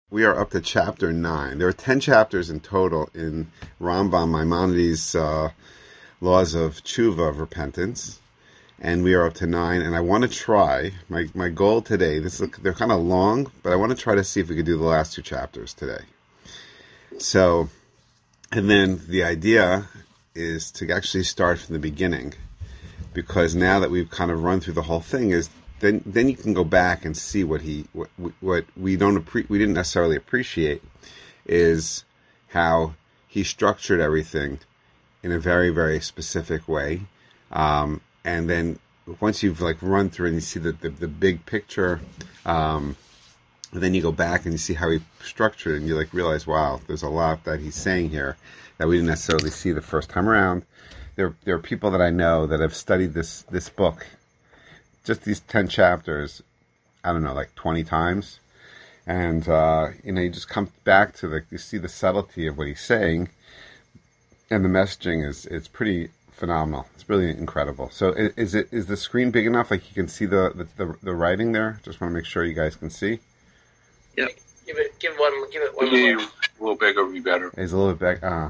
We are up to chapter 9. There are 10 chapters in total in Rambam Maimonides' Laws of Tshuva, of repentance. And we are up to 9. And I want to try, my goal today, they're kind of long, but I want to try to see if we could do the last 2 chapters today. So, and then the idea is to actually start from the beginning. Because now that we've kind of run through the whole thing, then you can go back and see what we didn't necessarily appreciate is how he structured everything in a very, very specific way. And then once you've run through and you see the big picture, then you go back and you see how he structured it, and you realize, wow, there's a lot that he's saying here that we didn't necessarily see the first time around. There are people that I know that have studied this book, just these 10 chapters, I don't know, 20 times. And, you just come back to you see the subtlety of what he's saying. And the messaging it's pretty phenomenal. It's really incredible. So is the screen big enough? You can see the writing there? Just want to make sure you guys can see. Yep. Give it one more. A little bigger would be better. It's a little bit big.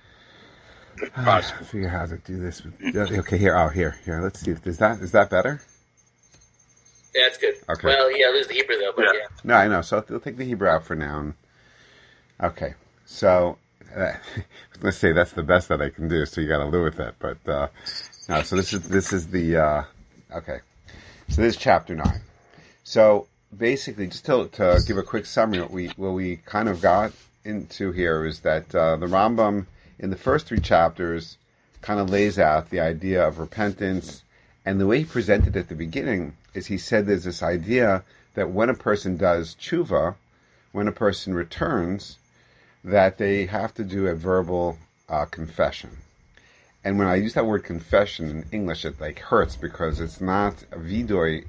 I figure how to do this. Okay, here. Let's see. Is that better? Yeah, it's good. Okay. Well, yeah, there's the Hebrew though, but yeah. No, I know. So we'll take the Hebrew out for now. Okay. So let's say that's the best that I can do. So you got to live with that. But no. So this is the okay. So this is chapter 9. So basically, just to give a quick summary, what we kind of got into here is that the Rambam in the first 3 chapters kind of lays out the idea of repentance, and the way he presented it at the beginning is he said there's this idea that when a person does tshuva, when a person returns, that they have to do a verbal confession. And when I use that word confession in English, it hurts because it's not a vidui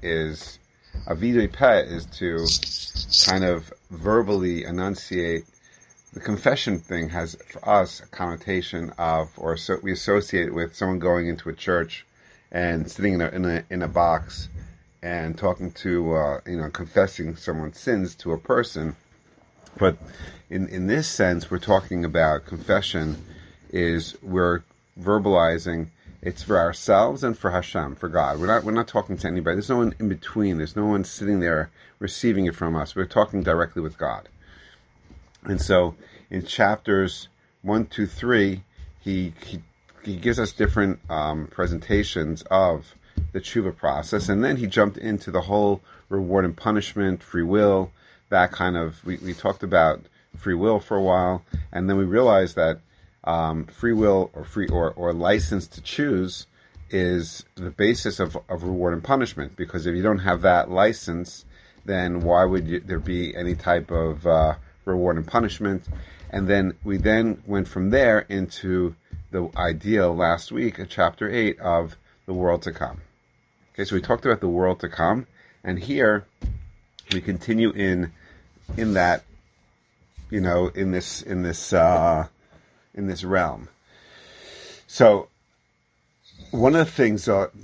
peh is to kind of verbally enunciate. The confession thing has, for us, a connotation of, we associate it with someone going into a church and sitting in a box and talking to, confessing someone's sins to a person. But in this sense, we're talking about confession we're verbalizing. It's for ourselves and for Hashem, for God. We're not talking to anybody. There's no one in between. There's no one sitting there receiving it from us. We're talking directly with God. And so in chapters 1, 2, 3, he gives us different presentations of the tshuva process, and then he jumped into the whole reward and punishment, free will, that kind of, we talked about free will for a while, and then we realized that free will or license to choose is the basis of reward and punishment, because if you don't have that license, then why would there be any type of reward and punishment? And then we went from there into the idea last week at chapter 8 of the world to come. Okay, so we talked about the world to come, and here we continue in that, in this realm. So one of the things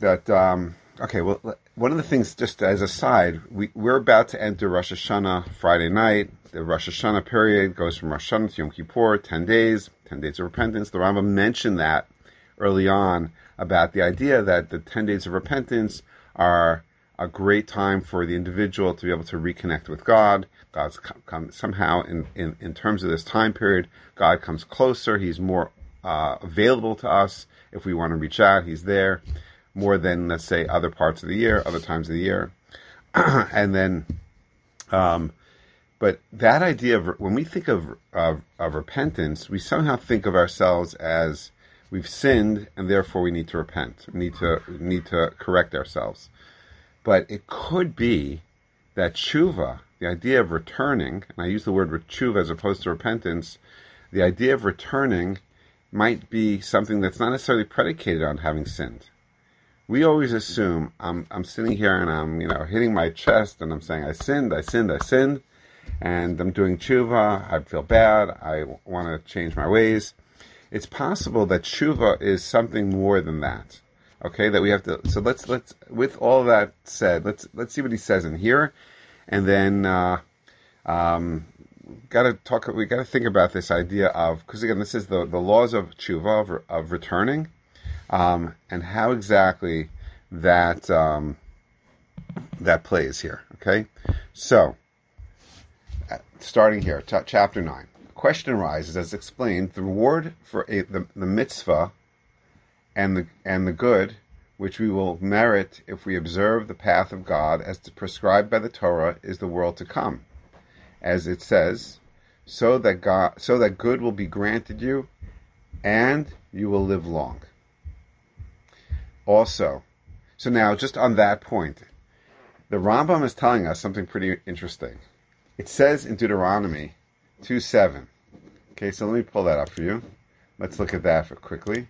one of the things, just as a side, we're about to enter Rosh Hashanah Friday night. The Rosh Hashanah period goes from Rosh Hashanah to Yom Kippur, 10 days of repentance. The Rambam mentioned that early on about the idea that the 10 days of repentance are a great time for the individual to be able to reconnect with God. God's come somehow in terms of this time period, God comes closer. He's more available to us. If we want to reach out, He's there more than, let's say, other parts of the year, other times of the year. And then, but that idea of, when we think of repentance, we somehow think of ourselves as we've sinned and therefore we need to repent. We need to correct ourselves. But it could be that tshuva, the idea of returning, and I use the word tshuva as opposed to repentance, the idea of returning might be something that's not necessarily predicated on having sinned. We always assume I'm sitting here and I'm hitting my chest and I'm saying I sinned, and I'm doing tshuva. I feel bad. I want to change my ways. It's possible that tshuva is something more than that. Okay, that we have to. So let's with all that said, let's see what he says in here, and then We got to think about this idea of, because again, this is the laws of tshuva, of returning, and how exactly that that plays here. Okay, so starting here, chapter 9. The question arises, as explained, the reward for the mitzvah and the good which we will merit if we observe the path of God as prescribed by the Torah is the world to come, as it says, so that good will be granted you, and you will live long. Also, so now just on that point, the Rambam is telling us something pretty interesting. It says in Deuteronomy 2:7. Okay, so let me pull that up for you. Let's look at that quickly.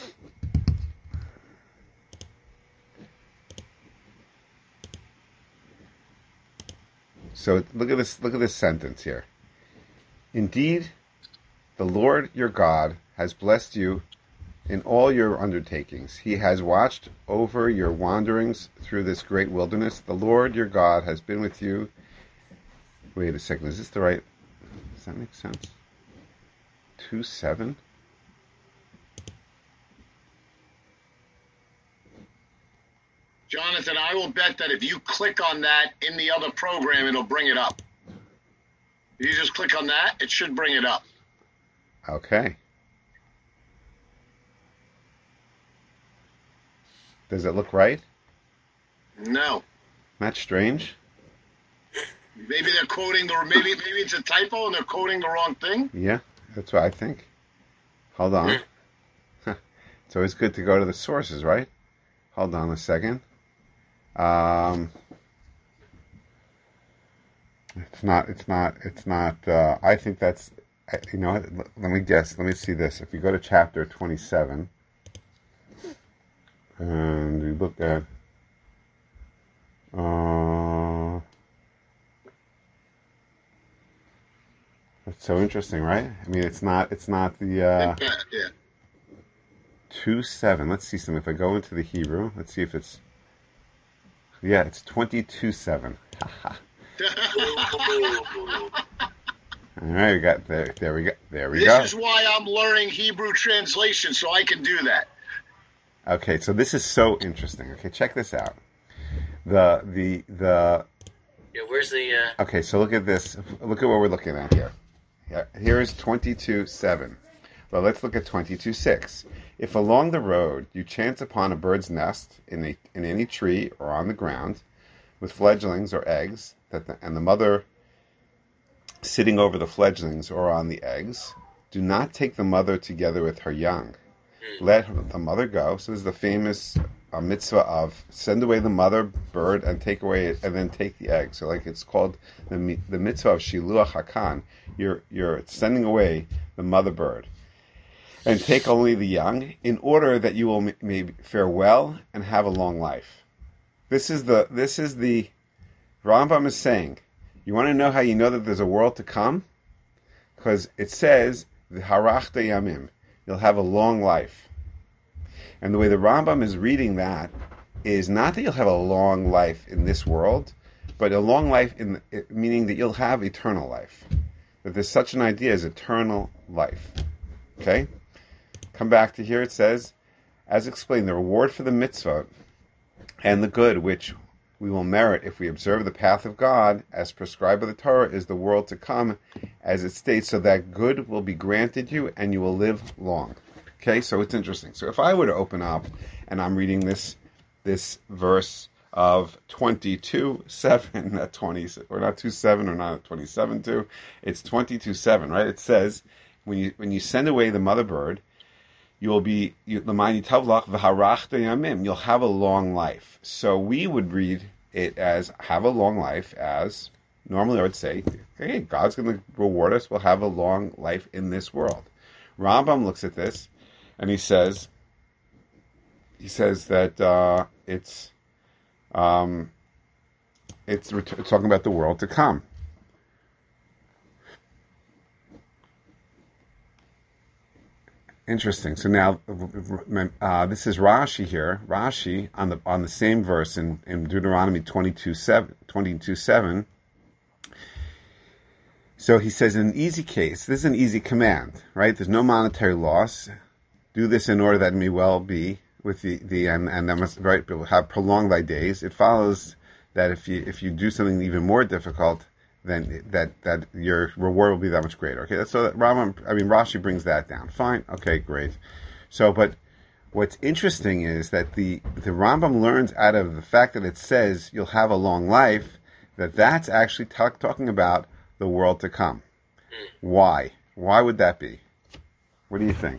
So look at this sentence here. Indeed, the Lord your God has blessed you in all your undertakings. He has watched over your wanderings through this great wilderness. The Lord your God has been with you. Wait a second, is this the right? Does that make sense? 2:7? Jonathan, I will bet that if you click on that in the other program, it'll bring it up. If you just click on that, it should bring it up. Okay. Does it look right? No. That's strange. Maybe they're quoting maybe it's a typo and they're quoting the wrong thing. Yeah, that's what I think. Hold on. It's always good to go to the sources, right? Hold on a second. It's not. I think that's. You know what? Let me guess. Let me see this. If you go to chapter 27, and you look at. That's so interesting, right? I mean, it's not the. Yeah. 2:7. Let's see something. If I go into the Hebrew, let's see if it's. Yeah, it's 22:7. All right, we got there. There we go. There we go. This is why I'm learning Hebrew translation, so I can do that. Okay, so this is so interesting. Okay, check this out. The Yeah, where's the? Okay, so look at this. Look at what we're looking at here. Here is 22:7. Well, let's look at 22:6. If along the road you chance upon a bird's nest in any tree or on the ground, with fledglings or eggs, and the mother sitting over the fledglings or on the eggs, do not take the mother together with her young. Let the mother go. So this is the famous mitzvah of send away the mother bird and then take the egg. So like it's called the mitzvah of shiluach hakan. You're sending away the mother bird. And take only the young, in order that you will maybe fare well and have a long life. This is the Rambam is saying. You want to know how you know that there's a world to come? Because it says the harachta yamim. You'll have a long life. And the way the Rambam is reading that is not that you'll have a long life in this world, but a long life meaning that you'll have eternal life. That there's such an idea as eternal life. Okay? Come back to here, it says, as explained, the reward for the mitzvah and the good which we will merit if we observe the path of God, as prescribed by the Torah, is the world to come, as it states, so that good will be granted you and you will live long. Okay, so it's interesting. So if I were to open up and I'm reading this verse of 22:7, not 20, or not 2:7, or not 27:2, it's 22:7, right? It says, when you send away the mother bird, you'll have a long life. So we would read it as have a long life, as normally I would say, hey, God's going to reward us. We'll have a long life in this world. Rambam looks at this and he says that it's talking about the world to come. Interesting. So now, this is Rashi here. Rashi on the same verse in Deuteronomy 22:7 So he says, in an easy case, this is an easy command, right? There's no monetary loss. Do this in order that it may well be with and that must have prolonged thy days. It follows that if you do something even more difficult, then that your reward will be that much greater. Okay, so Rashi brings that down. Fine, okay, great. So, but what's interesting is that the Rambam learns out of the fact that it says you'll have a long life, that's actually talking about the world to come. Why? Why would that be? What do you think?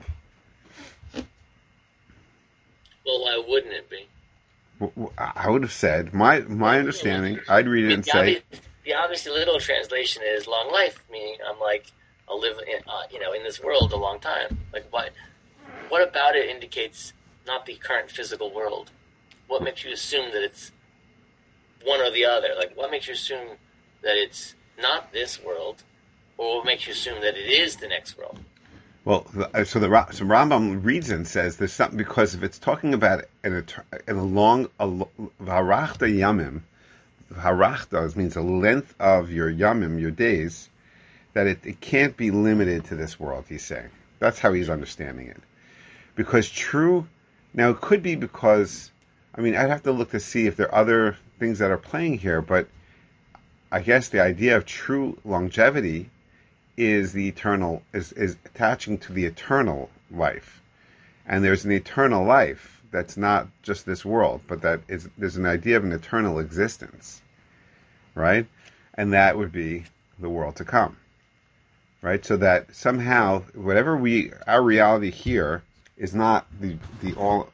Well, why wouldn't it be? I would have said my understanding. I'd read it and say the obviously literal translation is long life, meaning I'll live in this world a long time. Like what about it indicates not the current physical world? What makes you assume that it's one or the other? Like what makes you assume that it's not this world, or what makes you assume that it is the next world? Well, so Rambam reads and says there's something, because if it's talking about in a long harachta yamim, harachta means the length of your yamim, your days, that it can't be limited to this world. He's saying that's how he's understanding it, because now it could be because I'd have to look to see if there are other things that are playing here, but I guess the idea of true longevity is the eternal, is attaching to the eternal life. And there's an eternal life that's not just this world, but there's an idea of an eternal existence, right? And that would be the world to come, right? So that somehow, whatever our reality here is not the be all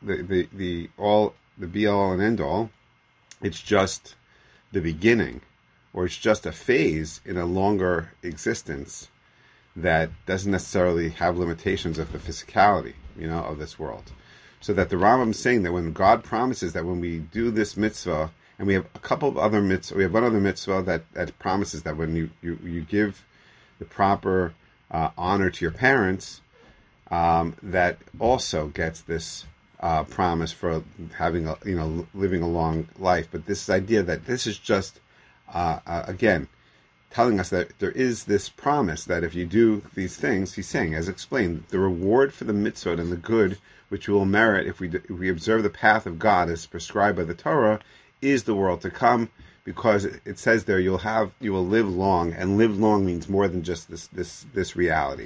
and end all. It's just the beginning, or it's just a phase in a longer existence that doesn't necessarily have limitations of the physicality, of this world. So that the Rambam is saying that when God promises that when we do this mitzvah, and we have a couple of other mitzvahs, we have one other mitzvah that promises that when you give the proper honor to your parents, that also gets this promise for having living a long life. But this idea that this is just again telling us that there is this promise that if you do these things, he's saying, as explained, the reward for the mitzvot and the good which we will merit if we observe the path of God as prescribed by the Torah is the world to come, because it says there you will live long, and live long means more than just this reality.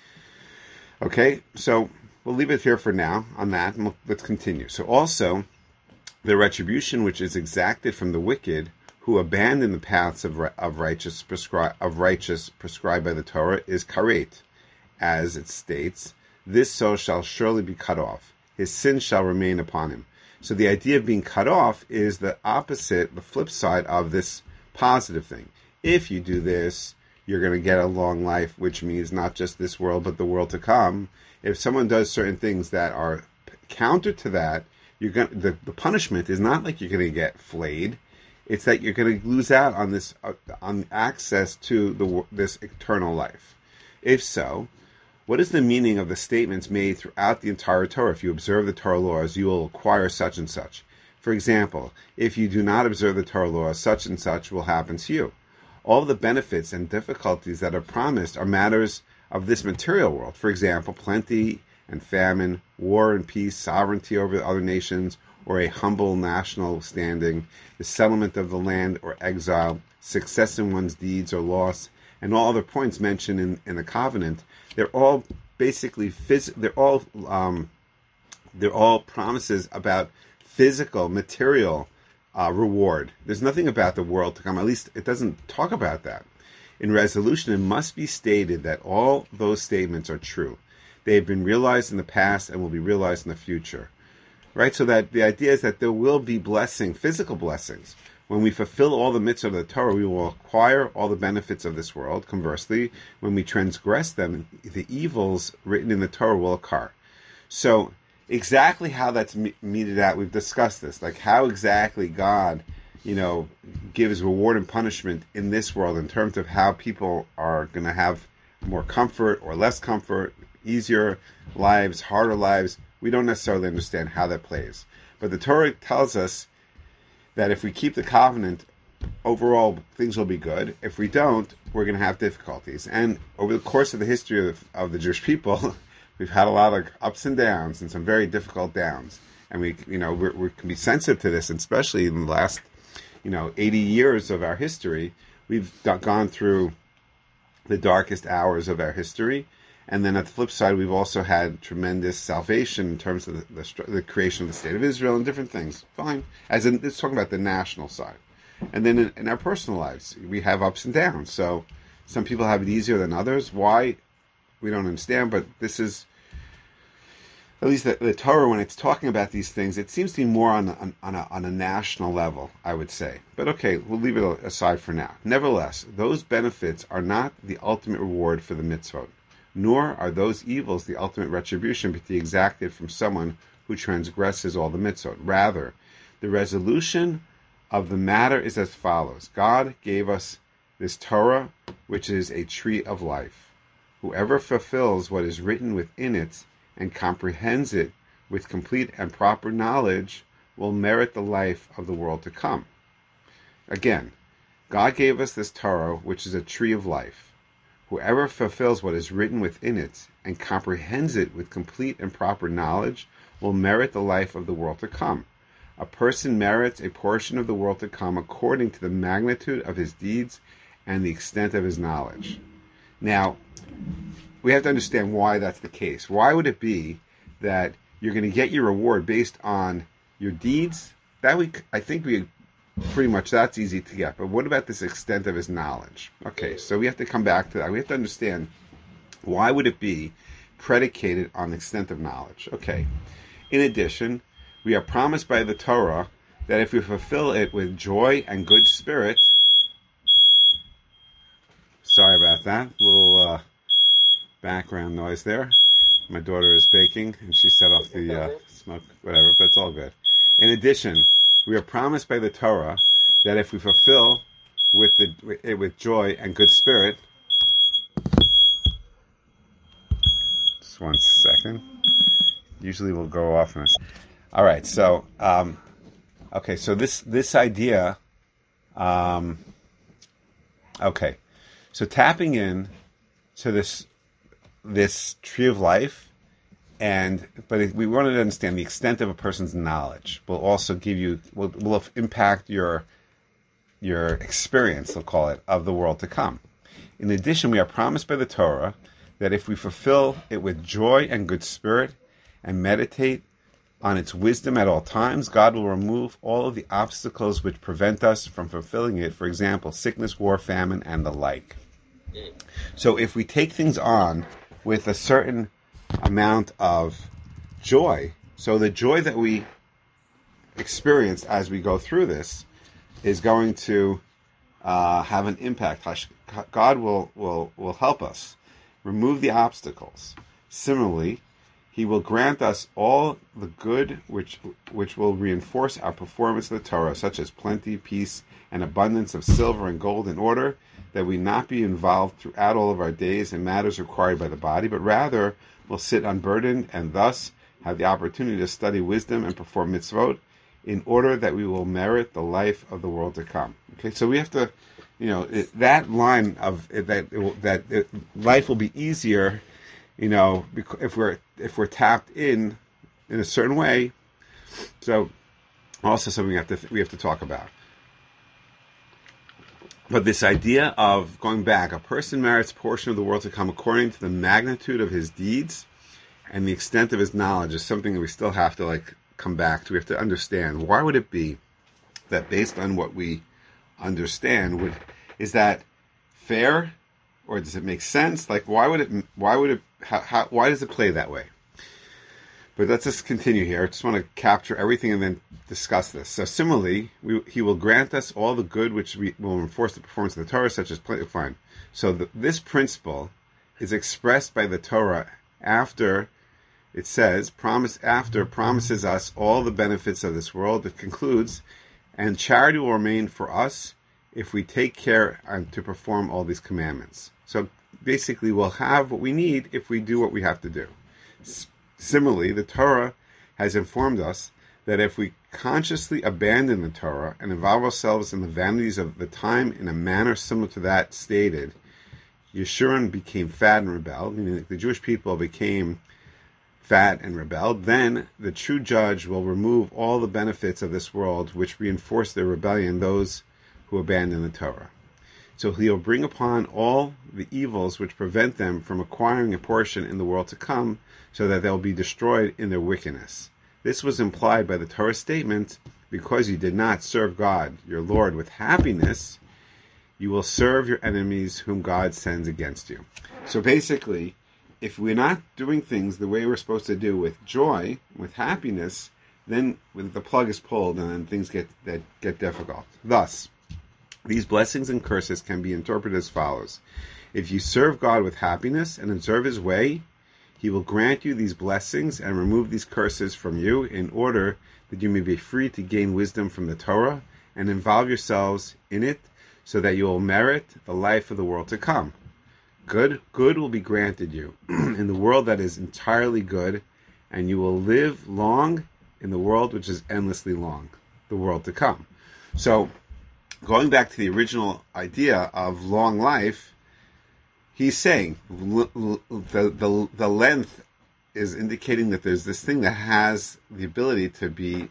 Okay, so we'll leave it here for now on that, and let's continue. So also, the retribution which is exacted from the wicked who abandon the paths of righteous prescribed by the Torah is karet, as it states, this soul shall surely be cut off. His sin shall remain upon him. So the idea of being cut off is the opposite, the flip side of this positive thing. If you do this, you're going to get a long life, which means not just this world, but the world to come. If someone does certain things that are counter to that, the punishment is not like you're going to get flayed. It's that you're going to lose out on this, on access to this eternal life. If so, what is the meaning of the statements made throughout the entire Torah? If you observe the Torah laws, you will acquire such and such. For example, if you do not observe the Torah laws, such and such will happen to you. All the benefits and difficulties that are promised are matters of this material world. For example, plenty and famine, war and peace, sovereignty over other nations, or a humble national standing, the settlement of the land or exile, success in one's deeds or loss, and all other points mentioned in the covenant. They're all basically they're all promises about physical, material reward. There's nothing about the world to come. At least it doesn't talk about that. In resolution, it must be stated that all those statements are true. They have been realized in the past and will be realized in the future. Right? So that the idea is that there will be physical blessings. When we fulfill all the mitzvahs of the Torah, we will acquire all the benefits of this world. Conversely, when we transgress them, the evils written in the Torah will occur. So exactly how that's meted out, we've discussed this, like how exactly God, gives reward and punishment in this world in terms of how people are going to have more comfort or less comfort, easier lives, harder lives. We don't necessarily understand how that plays. But the Torah tells us that if we keep the covenant, overall things will be good. If we don't, we're going to have difficulties. And over the course of the history of the Jewish people, we've had a lot of ups and downs and some very difficult downs. And we can be sensitive to this, and especially in the last 80 years of our history, we've gone through the darkest hours of our history. And then at the flip side, we've also had tremendous salvation in terms of the creation of the state of Israel and different things. Fine. It's talking about the national side. And then in our personal lives, we have ups and downs. So some people have it easier than others. Why? We don't understand, but this is, at least the Torah, when it's talking about these things, it seems to be more on a national level, I would say. But okay, we'll leave it aside for now. Nevertheless, those benefits are not the ultimate reward for the mitzvot, nor are those evils the ultimate retribution to be exacted from someone who transgresses all the mitzvot. Rather, the resolution of the matter is as follows. God gave us this Torah, which is a tree of life. Whoever fulfills what is written within it and comprehends it with complete and proper knowledge will merit the life of the world to come. Again, God gave us this Torah, which is a tree of life. Whoever fulfills what is written within it and comprehends it with complete and proper knowledge will merit the life of the world to come. A person merits a portion of the world to come according to the magnitude of his deeds and the extent of his knowledge. Now, we have to understand why that's the case. Why would it be that you're going to get your reward based on your deeds? I think pretty much that's easy to get. But what about this extent of his knowledge? Okay, so we have to come back to that. We have to understand, why would it be predicated on the extent of knowledge? Okay. In addition, we are promised by the Torah that if we fulfill it with joy and good spirit. Sorry about that. A little background noise there. My daughter is baking, and she set off the smoke, whatever, but it's all good. In addition, we are promised by the Torah that if we fulfill it with joy and good spirit. Just 1 second. Usually we'll go off in a second. All right, so okay, so this idea, okay, so tapping in to this tree of life, but we wanted to understand the extent of a person's knowledge will also will impact your experience, they'll call it, of the world to come. In addition, we are promised by the Torah that if we fulfill it with joy and good spirit and meditate on its wisdom at all times, God will remove all of the obstacles which prevent us from fulfilling it, for example, sickness, war, famine, and the like. So if we take things on with a certain amount of joy, so the joy that we experience as we go through this is going to have an impact. God will help us remove the obstacles. Similarly, He will grant us all the good which will reinforce our performance of the Torah, such as plenty, peace, and abundance of silver and gold, in order that we not be involved throughout all of our days in matters required by the body, but rather will sit unburdened and thus have the opportunity to study wisdom and perform mitzvot, in order that we will merit the life of the world to come. Okay, so we have to, that line of that life will be easier, if we're tapped in a certain way. So also something we have to talk about. But this idea of going back, a person merits a portion of the world to come according to the magnitude of his deeds and the extent of his knowledge, is something that we still have to come back to. We have to understand, why would it be that based on what we understand, is that fair, or does it make sense? Why does it play that way? But let's just continue here. I just want to capture everything and then discuss this. So similarly, He will grant us all the good which will enforce the performance of the Torah, such as plenty. Fine. So this principle is expressed by the Torah after it says, promises us all the benefits of this world. It concludes, and charity will remain for us if we take care to perform all these commandments. So basically, we'll have what we need if we do what we have to do. Similarly, the Torah has informed us that if we consciously abandon the Torah and involve ourselves in the vanities of the time in a manner similar to that stated, Yeshurun became fat and rebelled, meaning the Jewish people became fat and rebelled, then the true judge will remove all the benefits of this world which reinforce their rebellion, those who abandon the Torah. So he'll bring upon all the evils which prevent them from acquiring a portion in the world to come, so that they'll be destroyed in their wickedness. This was implied by the Torah statement, because you did not serve God, your Lord, with happiness, you will serve your enemies whom God sends against you. So basically, if we're not doing things the way we're supposed to do with joy, with happiness, then the plug is pulled and then things get difficult. Thus, these blessings and curses can be interpreted as follows. If you serve God with happiness and observe His way, He will grant you these blessings and remove these curses from you in order that you may be free to gain wisdom from the Torah and involve yourselves in it so that you will merit the life of the world to come. Good will be granted you in the world that is entirely good, and you will live long in the world which is endlessly long, the world to come. So, going back to the original idea of long life, he's saying the length is indicating that there's this thing that has the ability to be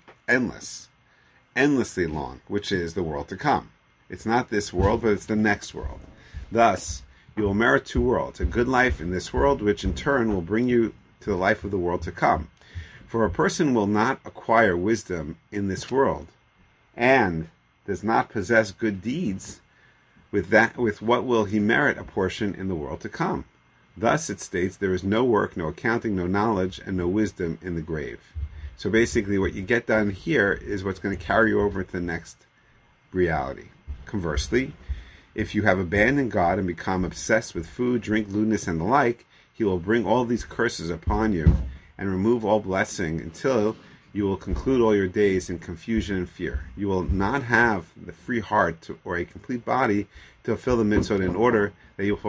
endlessly long, which is the world to come. It's not this world, but it's the next world. Thus, you will merit two worlds, a good life in this world, which in turn will bring you to the life of the world to come. For a person will not acquire wisdom in this world, and does not possess good deeds, with what will he merit a portion in the world to come? Thus it states, there is no work, no accounting, no knowledge, and no wisdom in the grave. So basically what you get done here is what's going to carry you over to the next reality. Conversely, if you have abandoned God and become obsessed with food, drink, lewdness, and the like, He will bring all these curses upon you and remove all blessing until you will conclude all your days in confusion and fear. You will not have the free heart or a complete body to fulfill the mitzvot in order that you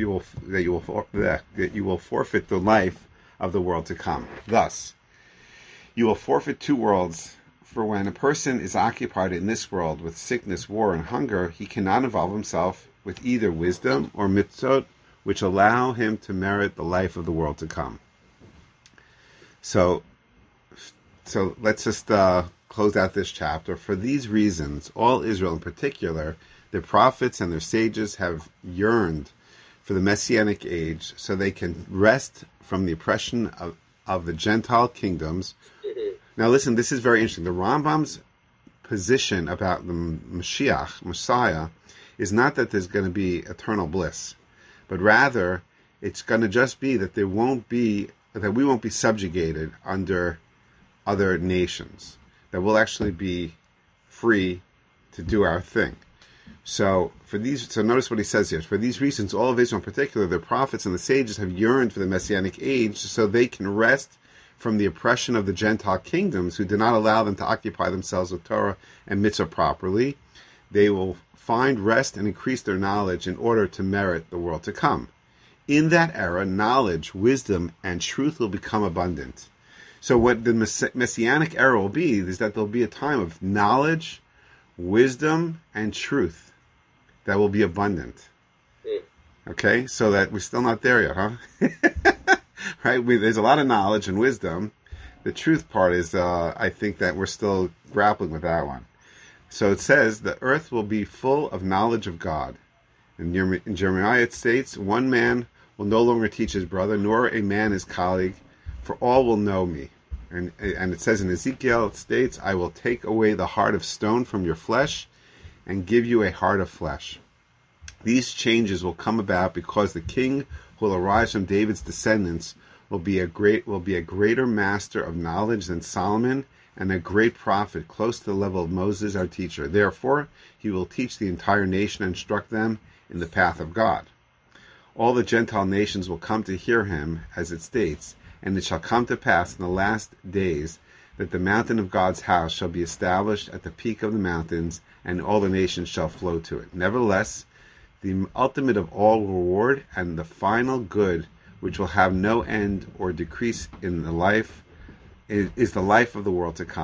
will forfeit the life of the world to come. Thus, you will forfeit two worlds. For when a person is occupied in this world with sickness, war, and hunger, he cannot involve himself with either wisdom or mitzvot, which allow him to merit the life of the world to come. So let's just close out this chapter. For these reasons, all Israel in particular, their prophets and their sages have yearned for the Messianic age so they can rest from the oppression of the Gentile kingdoms. Now listen, this is very interesting. The Rambam's position about the Messiah, is not that there's going to be eternal bliss, but rather it's going to just be that we won't be subjugated under other nations, that we'll actually be free to do our thing. So notice what he says here. For these reasons, all of Israel in particular, the prophets and the sages have yearned for the Messianic age so they can rest from the oppression of the Gentile kingdoms who do not allow them to occupy themselves with Torah and mitzvah properly. They will find rest and increase their knowledge in order to merit the world to come. In that era, knowledge, wisdom, and truth will become abundant. So what the Messianic era will be is that there'll be a time of knowledge, wisdom, and truth that will be abundant. Okay, so that we're still not there yet, huh? Right? There's a lot of knowledge and wisdom. The truth part is, I think that we're still grappling with that one. So it says, the earth will be full of knowledge of God. In Jeremiah it states, one man will no longer teach his brother, nor a man his colleague, for all will know me. And it says in Ezekiel, it states, I will take away the heart of stone from your flesh and give you a heart of flesh. These changes will come about because the king who will arise from David's descendants will be a greater master of knowledge than Solomon, and a great prophet close to the level of Moses, our teacher. Therefore, he will teach the entire nation and instruct them in the path of God. All the Gentile nations will come to hear him, as it states, and it shall come to pass in the last days that the mountain of God's house shall be established at the peak of the mountains, and all the nations shall flow to it. Nevertheless, the ultimate of all reward and the final good, which will have no end or decrease in the life, is the life of the world to come.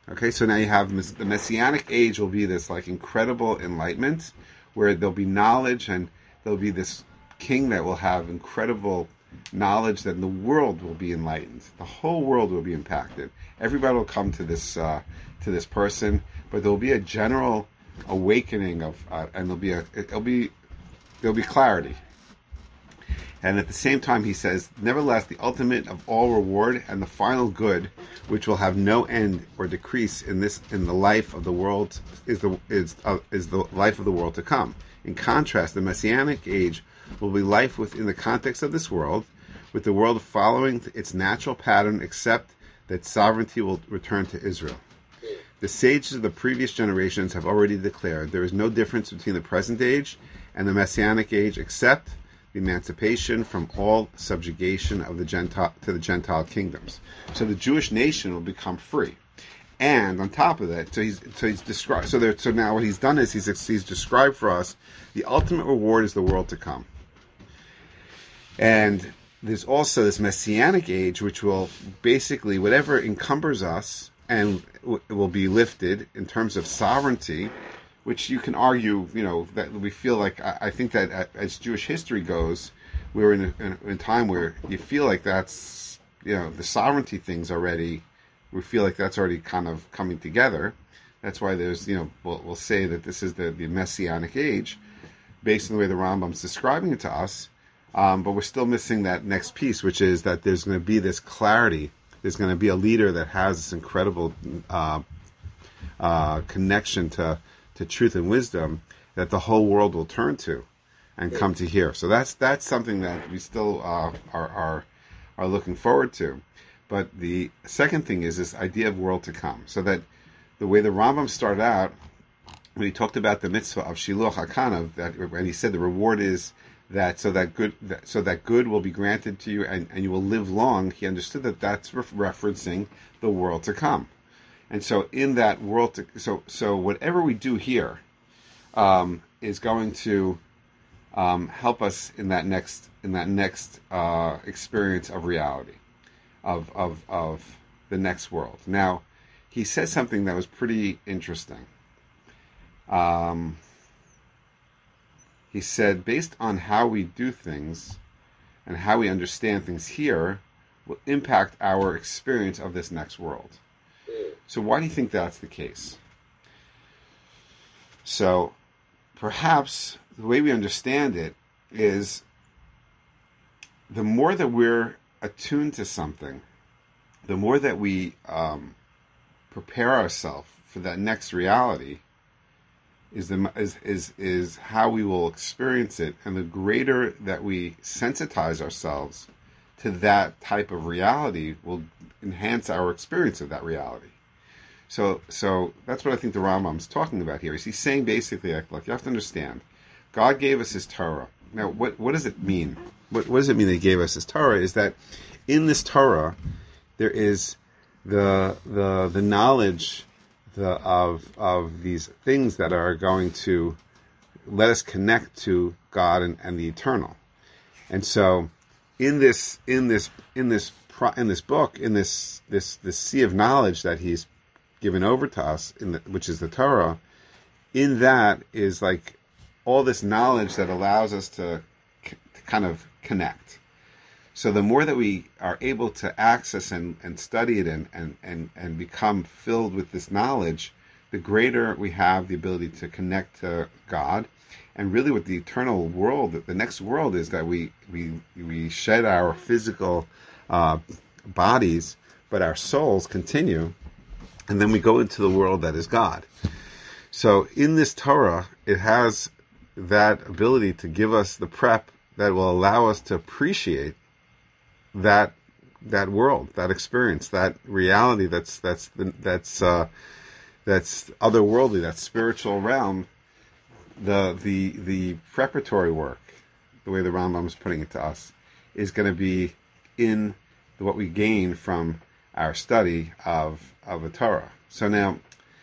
Okay, so now you have the Messianic age will be this like incredible enlightenment where there'll be knowledge and there'll be this king that will have incredible knowledge that the world will be enlightened. The whole world will be impacted. Everybody will come to this person, but there will be a general awakening of, and there'll be clarity. And at the same time, he says, nevertheless, the ultimate of all reward and the final good, which will have no end or decrease in the life of the world, is the life of the world to come. In contrast, the Messianic age will be life within the context of this world, with the world following its natural pattern, except that sovereignty will return to Israel. The sages of the previous generations have already declared there is no difference between the present age and the Messianic age, except the emancipation from all subjugation of the Gentile kingdoms. So the Jewish nation will become free. And on top of that, so he's described. So now what he's done is he's described for us the ultimate reward is the world to come. And there's also this Messianic age, which will basically whatever encumbers us and it will be lifted in terms of sovereignty, which you can argue, that we feel like, I think that as Jewish history goes, we're in a time where you feel like that's, the sovereignty thing's already, we feel like that's already kind of coming together. That's why there's, we'll say that this is the Messianic age, based on the way the Rambam's describing it to us, but we're still missing that next piece, which is that there's going to be this clarity, there's going to be a leader that has this incredible connection to truth and wisdom that the whole world will turn to and come to hear. So that's something that we still are looking forward to. But the second thing is this idea of world to come. So that the way the Rambam started out, when he talked about the mitzvah of Shiluach HaKanav, and he said the reward is that so that good will be granted to you and you will live long, he understood that that's referencing the world to come. And so in that world, so whatever we do here is going to help us in that next experience of reality, of the next world. Now, he said something that was pretty interesting. He said, based on how we do things and how we understand things here, will impact our experience of this next world. So why do you think that's the case? So perhaps the way we understand it is the more that we're attuned to something, the more that we prepare ourselves for that next reality is how we will experience it, and the greater that we sensitize ourselves to that type of reality will enhance our experience of that reality. So that's what I think the Rambam's talking about here. He's saying basically, like you have to understand, God gave us His Torah. Now, what does it mean? What does it mean that He gave us His Torah? Is that in this Torah there is the knowledge of these things that are going to let us connect to God and the eternal. And so in this book, in this sea of knowledge that He's given over to us, which is the Torah, in that is like all this knowledge that allows us to kind of connect. So the more that we are able to access and study it and become filled with this knowledge, the greater we have the ability to connect to God. And really what the eternal world, the next world, is that we shed our physical bodies, but our souls continue, and then we go into the world that is God. So in this Torah, it has that ability to give us the prep that will allow us to appreciate that world, that experience, that reality that's otherworldly, that spiritual realm. The preparatory work, the way the Rambam is putting it to us, is going to be in what we gain from our study of the Torah. So now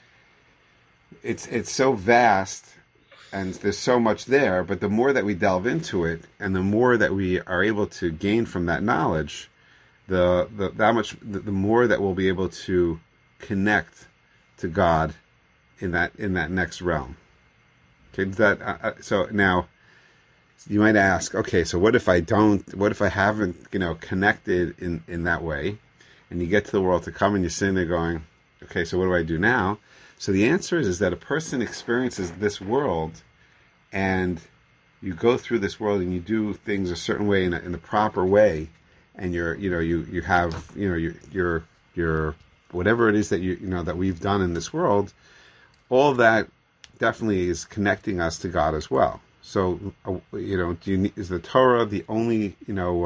it's so vast and there's so much there, but the more that we delve into it and the more that we are able to gain from that knowledge, the more that we'll be able to connect to God in that next realm. Okay, so now you might ask, okay, so what if I haven't, connected in that way, and you get to the world to come and you're sitting there going, okay, so what do I do now? So the answer is that a person experiences this world, and you go through this world and you do things a certain way in the proper way, and you have your whatever it is that that we've done in this world, all that definitely is connecting us to God as well. So is the Torah the only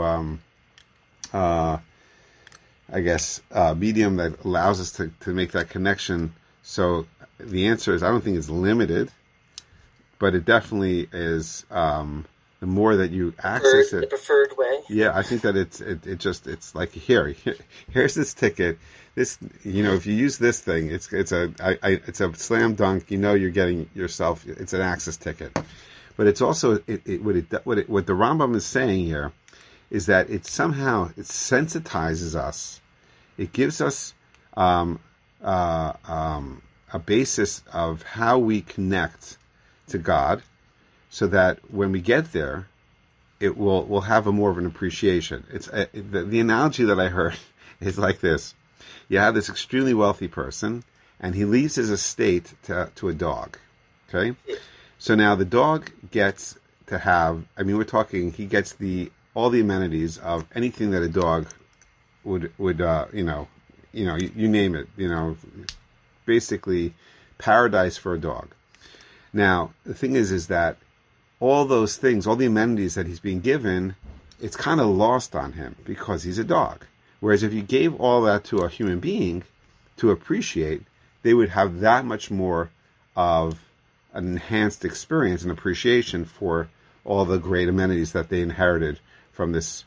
medium that allows us to make that connection? So the answer is, I don't think it's limited, but it definitely is. The more that you access it, the preferred way. Yeah, I think that it's like here's this ticket. This, if you use this thing, it's a slam dunk. You're getting yourself. It's an access ticket, but it's also what the Rambam is saying here is that it sensitizes us. It gives us a basis of how we connect to God, so that when we get there, we'll have more of an appreciation. It's the analogy that I heard is like this: you have this extremely wealthy person, and he leaves his estate to a dog. Okay, so now the dog gets to have. We're talking. He gets all the amenities of anything that a dog would you name it. Basically, paradise for a dog. Now the thing is that all those things, all the amenities that he's being given, it's kind of lost on him because he's a dog. Whereas if you gave all that to a human being to appreciate, they would have that much more of an enhanced experience and appreciation for all the great amenities that they inherited from this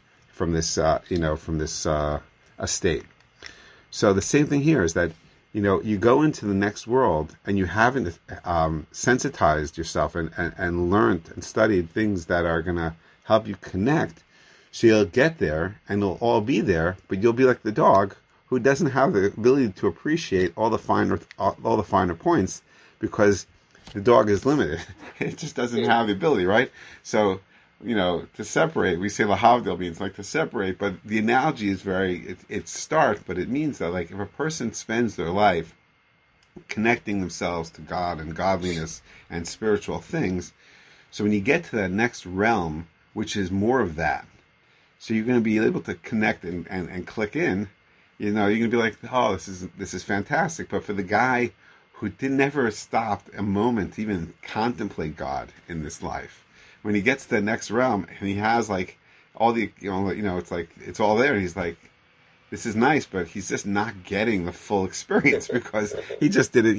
estate. So the same thing here is that you go into the next world and you haven't sensitized yourself and learned and studied things that are going to help you connect. So you'll get there and it'll all be there, but you'll be like the dog who doesn't have the ability to appreciate all the finer points because the dog is limited. It just doesn't have the ability, right? So, to separate, we say lahavdil means like to separate, but the analogy is it's stark, but it means that like if a person spends their life connecting themselves to God and godliness and spiritual things, so when you get to that next realm, which is more of that, so you're going to be able to connect and click in, you're going to be like, oh, this is fantastic. But for the guy who never stopped a moment to even contemplate God in this life, when he gets to the next realm and he has like all the, it's like, it's all there. And he's like, this is nice, but he's just not getting the full experience because he just didn't,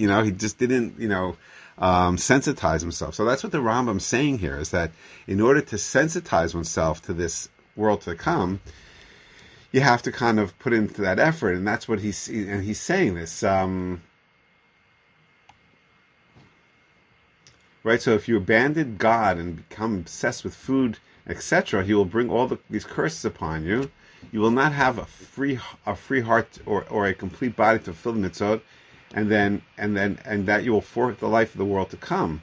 sensitize himself. So that's what the Rambam's saying here is that in order to sensitize oneself to this world to come, you have to kind of put into that effort. And that's what he's saying this, right? So if you abandon God and become obsessed with food, etc., He will bring all these curses upon you. You will not have a free heart or a complete body to fulfill the mitzvot, and that you will forfeit the life of the world to come.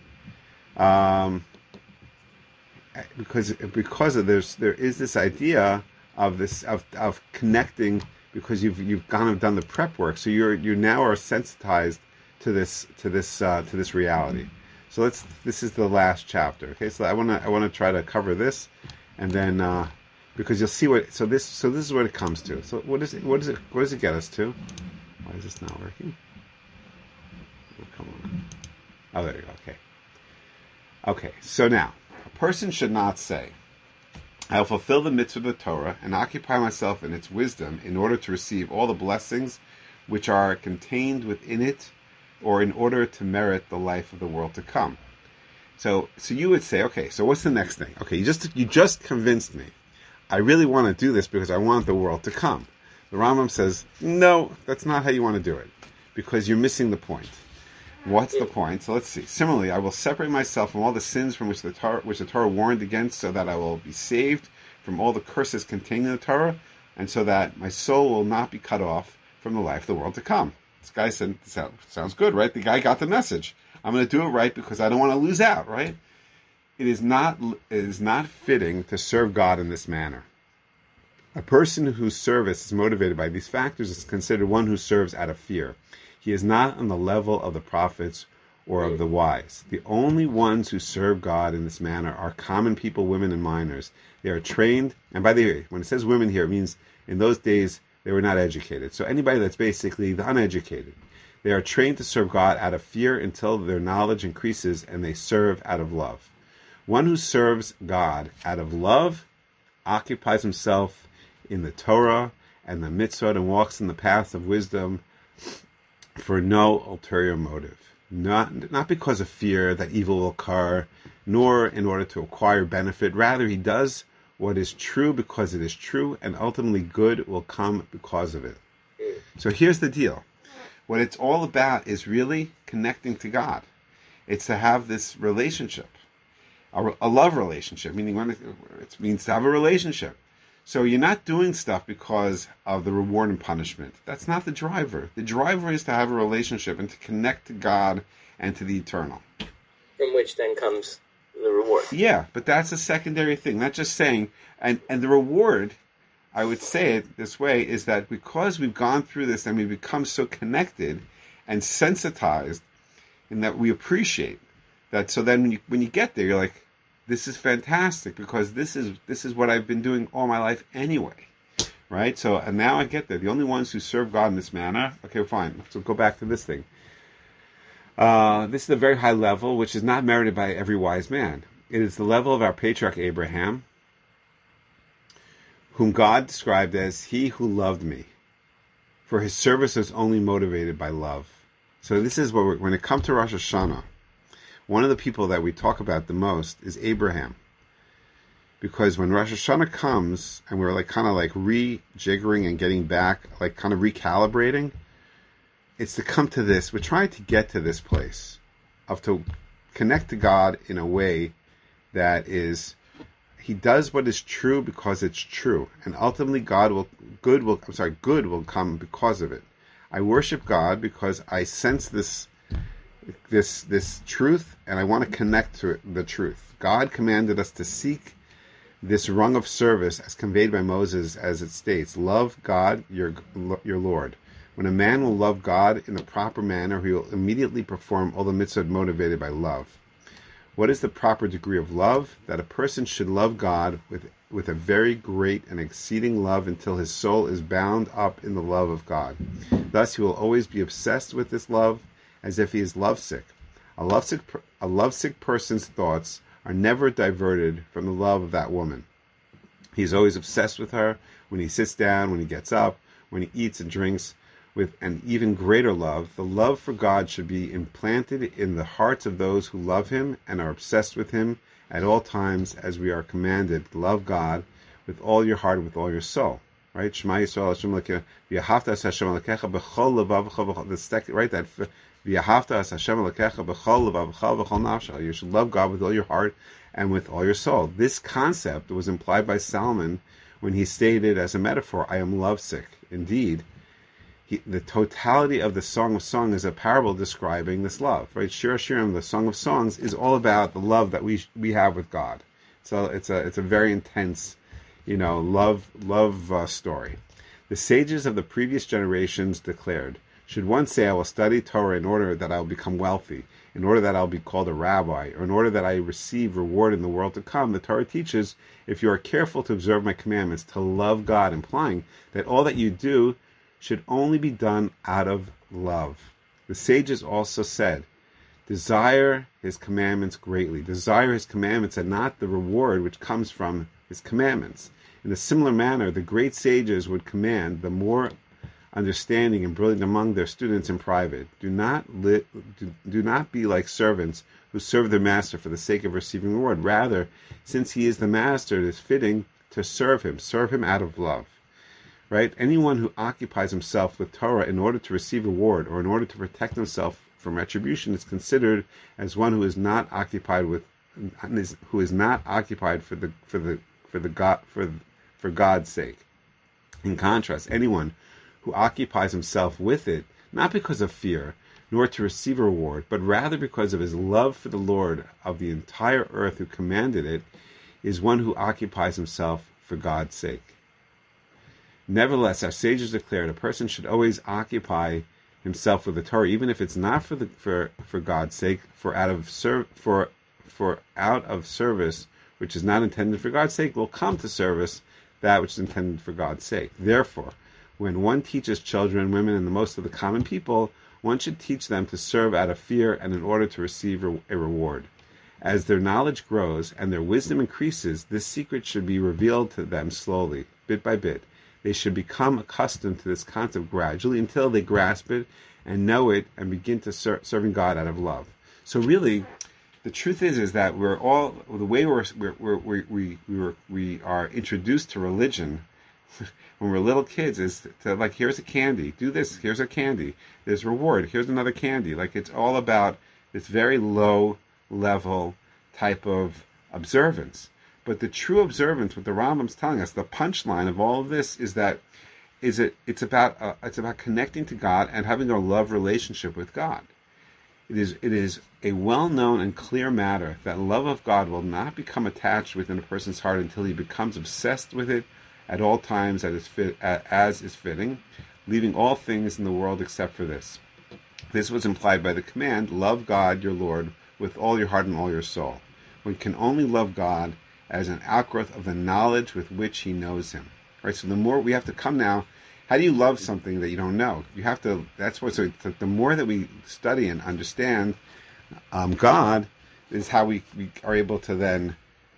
Because there is this idea of connecting because you've gone and done the prep work, so you now are sensitized to this reality. So this is the last chapter. Okay, so I want to try to cover this, and then because you'll see so this is what it comes to. So what does it get us to? Why is this not working? Oh, come on. Oh, there you go. Okay. Okay. So now a person should not say, "I will fulfill the mitzvah of the Torah and occupy myself in its wisdom in order to receive all the blessings which are contained within it, or in order to merit the life of the world to come." So you would say, okay, so what's the next thing? Okay, you just convinced me. I really want to do this because I want the world to come. The Rambam says, no, that's not how you want to do it, because you're missing the point. What's the point? So let's see. Similarly, I will separate myself from all the sins from which the Torah warned against, so that I will be saved from all the curses contained in the Torah, and so that my soul will not be cut off from the life of the world to come. This guy said, sounds good, right? The guy got the message. I'm going to do it right because I don't want to lose out, right? It is not fitting to serve God in this manner. A person whose service is motivated by these factors is considered one who serves out of fear. He is not on the level of the prophets or of the wise. The only ones who serve God in this manner are common people, women, and minors. They are trained, and by the way, when it says women here, it means in those days they were not educated. So anybody that's basically the uneducated. They are trained to serve God out of fear until their knowledge increases and they serve out of love. One who serves God out of love occupies himself in the Torah and the mitzvot and walks in the paths of wisdom for no ulterior motive. Not because of fear that evil will occur, nor in order to acquire benefit. Rather, he does what is true because it is true, and ultimately good will come because of it. So here's the deal. What it's all about is really connecting to God. It's to have this relationship, a love relationship, meaning it means to have a relationship. So you're not doing stuff because of the reward and punishment. That's not the driver. The driver is to have a relationship and to connect to God and to the eternal. From which then comes the reward. Yeah, but that's a secondary thing. Not just saying, and the reward, I would say it this way, is that because we've gone through this and we've become so connected and sensitized, and that we appreciate that. So then when you get there, you're like, this is fantastic because this is what I've been doing all my life anyway, right? So and now I get there. The only ones who serve God in this manner. Okay, fine. So go back to this thing. This is a very high level, which is not merited by every wise man. It is the level of our patriarch Abraham, whom God described as he who loved me, for his service was only motivated by love. So this is what when it comes to Rosh Hashanah, one of the people that we talk about the most is Abraham. Because when Rosh Hashanah comes and we're kind of rejiggering and getting back, kind of recalibrating, it's to come to this. We're trying to get to this place of to connect to God in a way that is, he does what is true because it's true. And ultimately good will come because of it. I worship God because I sense this truth, and I want to connect to the truth. God commanded us to seek this rung of service as conveyed by Moses, as it states, love God, your Lord. When a man will love God in the proper manner, he will immediately perform all the mitzvot motivated by love. What is the proper degree of love? That a person should love God with a very great and exceeding love until his soul is bound up in the love of God. Thus he will always be obsessed with this love, as if he is lovesick. A lovesick person's thoughts are never diverted from the love of that woman. He is always obsessed with her when he sits down, when he gets up, when he eats and drinks. With an even greater love, the love for God should be implanted in the hearts of those who love him and are obsessed with him at all times, as we are commanded, love God with all your heart and with all your soul. Right? Shema Yisrael Hashem Elokeinu, v'ahavta Hashem Elokecha b'chol levavecha, the second, right? That v'ahavta Hashem Elokecha b'chol levavecha v'chol nafshecha. You should love God with all your heart and with all your soul. This concept was implied by Solomon when he stated as a metaphor, I am lovesick. Indeed, the totality of the Song of Songs is a parable describing this love, right? Shir Hashirim, the Song of Songs, is all about the love that we have with God. So it's a very intense, love story. The sages of the previous generations declared, should one say, I will study Torah in order that I will become wealthy, in order that I will be called a rabbi, or in order that I receive reward in the world to come, the Torah teaches, if you are careful to observe my commandments, to love God, implying that all that you do should only be done out of love. The sages also said, desire his commandments greatly. Desire his commandments and not the reward which comes from his commandments. In a similar manner, the great sages would command the more understanding and brilliant among their students in private. Do not be like servants who serve their master for the sake of receiving reward. Rather, since he is the master, it is fitting to serve him out of love. Right? Anyone who occupies himself with Torah in order to receive reward or in order to protect himself from retribution is considered as one who is not occupied for God's sake. In contrast, anyone who occupies himself with it not because of fear, nor to receive a reward, but rather because of his love for the Lord of the entire earth who commanded it, is one who occupies himself for God's sake. Nevertheless, our sages declared a person should always occupy himself with the Torah, even if it's not for God's sake, for out of service, which is not intended for God's sake, will come to service that which is intended for God's sake. Therefore, when one teaches children, women, and the most of the common people, one should teach them to serve out of fear and in order to receive a reward. As their knowledge grows and their wisdom increases, this secret should be revealed to them slowly, bit by bit. They should become accustomed to this concept gradually until they grasp it and know it and begin to serving God out of love. So really, the truth is that we're all, the way we are introduced to religion when we're little kids is to, like, here's a candy, do this, here's a candy, there's reward, here's another candy. Like, it's all about this very low level type of observance. But the true observance, what the Rambam's telling us, the punchline of all of this is that it's about connecting to God and having a love relationship with God. It is a well-known and clear matter that love of God will not become attached within a person's heart until he becomes obsessed with it at all times as is fitting, leaving all things in the world except for this. This was implied by the command, love God, your Lord, with all your heart and all your soul. One can only love God as an outgrowth of the knowledge with which he knows him. Right? So the more we have to come now, how do you love something that you don't know? You have to, so the more that we study and understand God is how we are able to then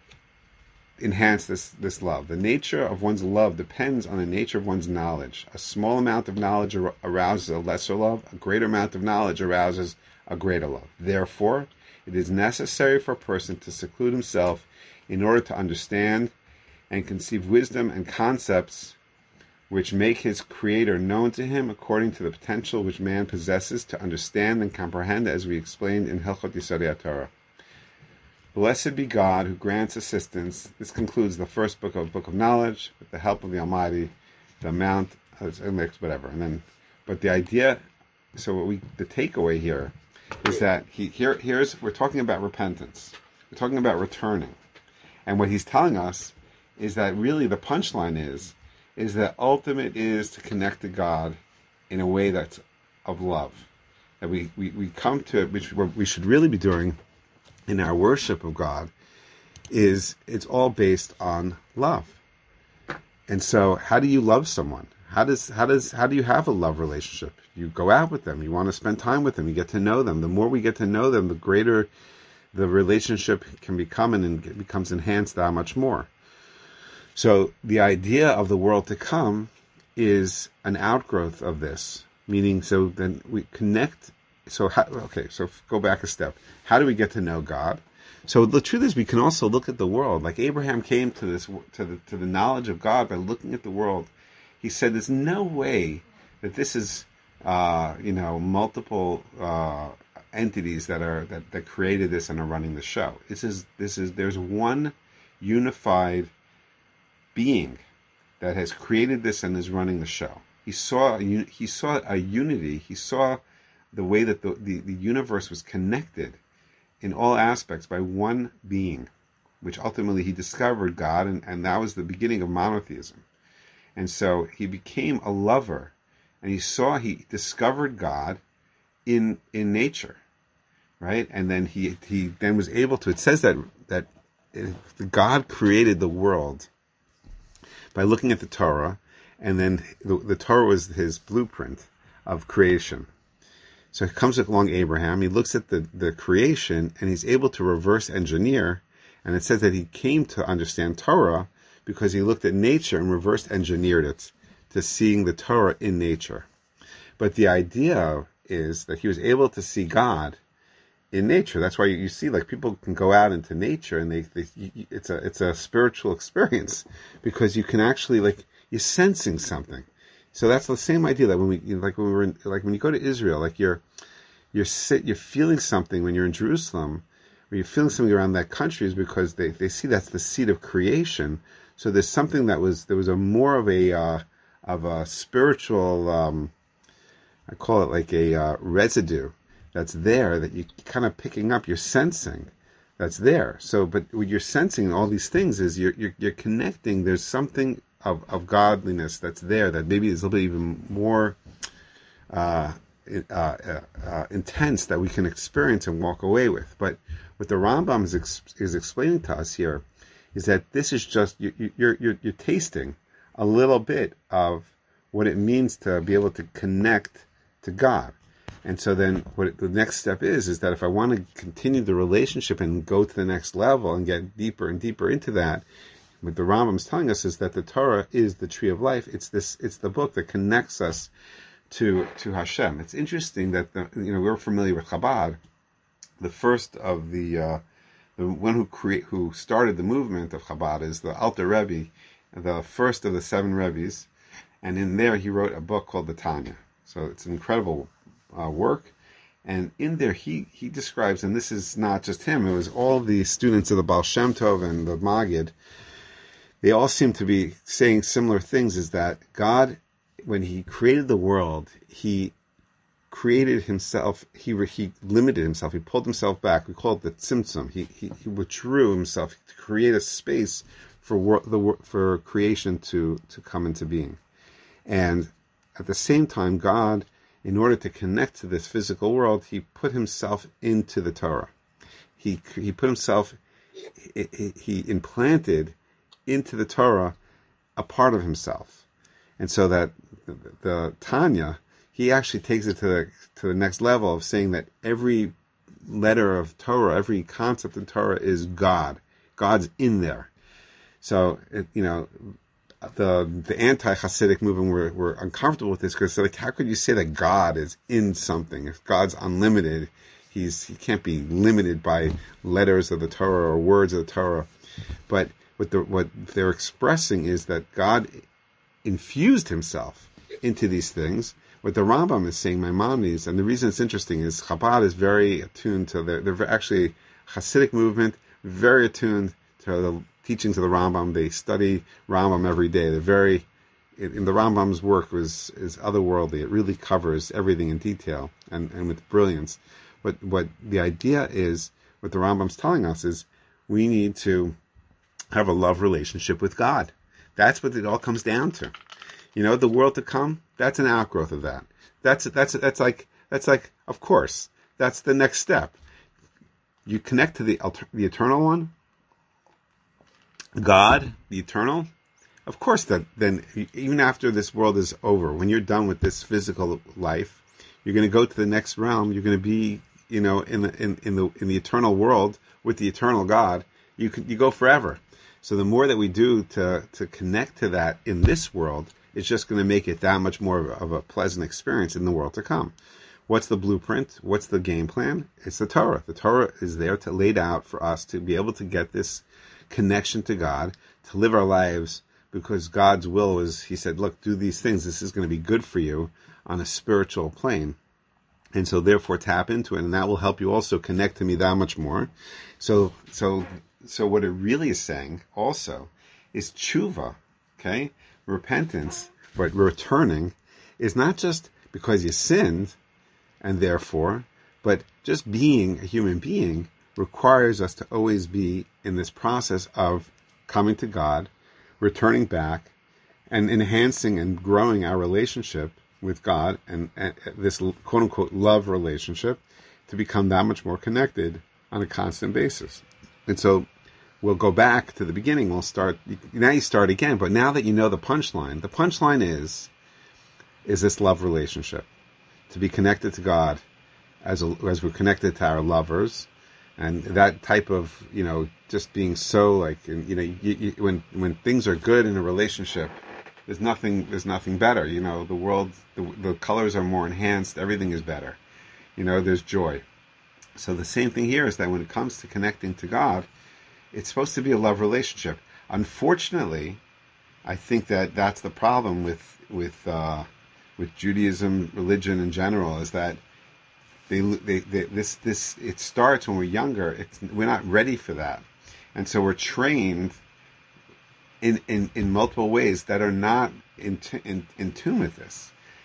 enhance this love. The nature of one's love depends on the nature of one's knowledge. A small amount of knowledge arouses a lesser love. A greater amount of knowledge arouses a greater love. Therefore, it is necessary for a person to seclude himself in order to understand and conceive wisdom and concepts which make his Creator known to him according to the potential which man possesses to understand and comprehend, as we explained in Hilchot Yesodei HaTorah. Blessed be God who grants assistance. This concludes the first book of knowledge with the help of the Almighty, the amount, whatever. And then, but the idea, the takeaway here is that we're talking about repentance. We're talking about returning. And what he's telling us is that really the punchline is that ultimate is to connect to God in a way that's of love. That we come to, which what we should really be doing in our worship of God it's all based on love. And so how do you love someone? How do you have a love relationship? You go out with them, you want to spend time with them, you get to know them. The more we get to know them, the greater the relationship can become, and it becomes enhanced that much more. So the idea of the world to come is an outgrowth of this, meaning so then we connect. So go back a step. How do we get to know God? So the truth is, we can also look at the world. Like Abraham came to the knowledge of God by looking at the world. He said, "There's no way that this is multiple entities that created this and are running the show. There's one unified being that has created this and is running the show." He saw a unity. He saw the way that the universe was connected in all aspects by one being, which ultimately he discovered God, and that was the beginning of monotheism. And so he became a lover, and he discovered God in nature, right? And then he then was able to. It says that God created the world by looking at the Torah, and then the Torah was his blueprint of creation. So it comes along Abraham, he looks at the creation, and he's able to reverse engineer, and it says that he came to understand Torah because he looked at nature and reverse engineered it to seeing the Torah in nature. But the idea is that he was able to see God in nature. That's why you see, like, people can go out into nature, and it's a spiritual experience because you can actually, like, you're sensing something. So that's the same idea that when you go to Israel, like you're feeling something when you're in Jerusalem, or you're feeling something around that country, is because they see that's the seat of creation. So there's something there was a more of a spiritual I call it like a residue that's there that you kind of picking up, you're sensing that's there. So, but what you're sensing all these things is you're connecting. There's something of godliness that's there that maybe is a little bit even more intense that we can experience and walk away with. But what the Rambam is explaining to us here is that this is just you're tasting a little bit of what it means to be able to connect to God. And so then the next step is that if I want to continue the relationship and go to the next level and get deeper and deeper into that, what the Rambam is telling us is that the Torah is the tree of life. It's the book that connects us to Hashem. It's interesting that we're familiar with Chabad. The first of the one who started the movement of Chabad is the Alter Rebbe, the first of the 7 Rebbe's, and in there he wrote a book called the Tanya. So it's an incredible work, and in there he describes, and this is not just him, it was all the students of the Baal Shem Tov and the Maggid. They all seem to be saying similar things, is that God, when he created the world, he created himself, he limited himself, he pulled himself back. We call it the tzimtzum. He withdrew himself to create a space for creation to come into being. And at the same time, God, in order to connect to this physical world, he put himself into the Torah. He put himself, he implanted into the Torah a part of himself. And so that the Tanya, he actually takes it to the next level of saying that every letter of Torah, every concept in Torah is God. God's in there. So, the anti-Hasidic movement were uncomfortable with this because, like, how could you say that God is in something? If God's unlimited, he can't be limited by letters of the Torah or words of the Torah. But what they're expressing is that God infused himself into these things. What the Rambam is saying, Maimonides, and the reason it's interesting is Chabad is very attuned to they're actually Hasidic movement, very attuned to the teachings of the Rambam. They study Rambam every day. They're very, in the Rambam's work is otherworldly. It really covers everything in detail and with brilliance. But what the idea is, what the Rambam's telling us is, we need to have a love relationship with God. That's what it all comes down to. The world to come, that's an outgrowth of that. That's like, of course, that's the next step. You connect to the eternal one, God, the eternal. Of course, that then even after this world is over, when you're done with this physical life, you're going to go to the next realm. You're going to be, in the eternal world with the eternal God. You go forever. So the more that we do to connect to that in this world, it's just going to make it that much more of a pleasant experience in the world to come. What's the blueprint? What's the game plan? It's the Torah. The Torah is there to laid out for us to be able to get this connection to God, to live our lives, because God's will is, he said, look, do these things. This is going to be good for you on a spiritual plane. And so therefore tap into it, and that will help you also connect to me that much more. So what it really is saying also is tshuva, okay? Repentance, but returning, is not just because you sinned, and therefore, but just being a human being requires us to always be in this process of coming to God, returning back, and enhancing and growing our relationship with God and this quote-unquote love relationship to become that much more connected on a constant basis. And so we'll go back to the beginning. We'll start, now you start again, but now that you know the punchline is this love relationship. To be connected to God as we're connected to our lovers, and that type of, just being so like, when things are good in a relationship, there's nothing better. The world, the colors are more enhanced. Everything is better. There's joy. So the same thing here is that when it comes to connecting to God, it's supposed to be a love relationship. Unfortunately, I think that that's the problem with Judaism, religion in general, is that it starts when we're younger. We're not ready for that, and so we're trained in multiple ways that are not in tune with this.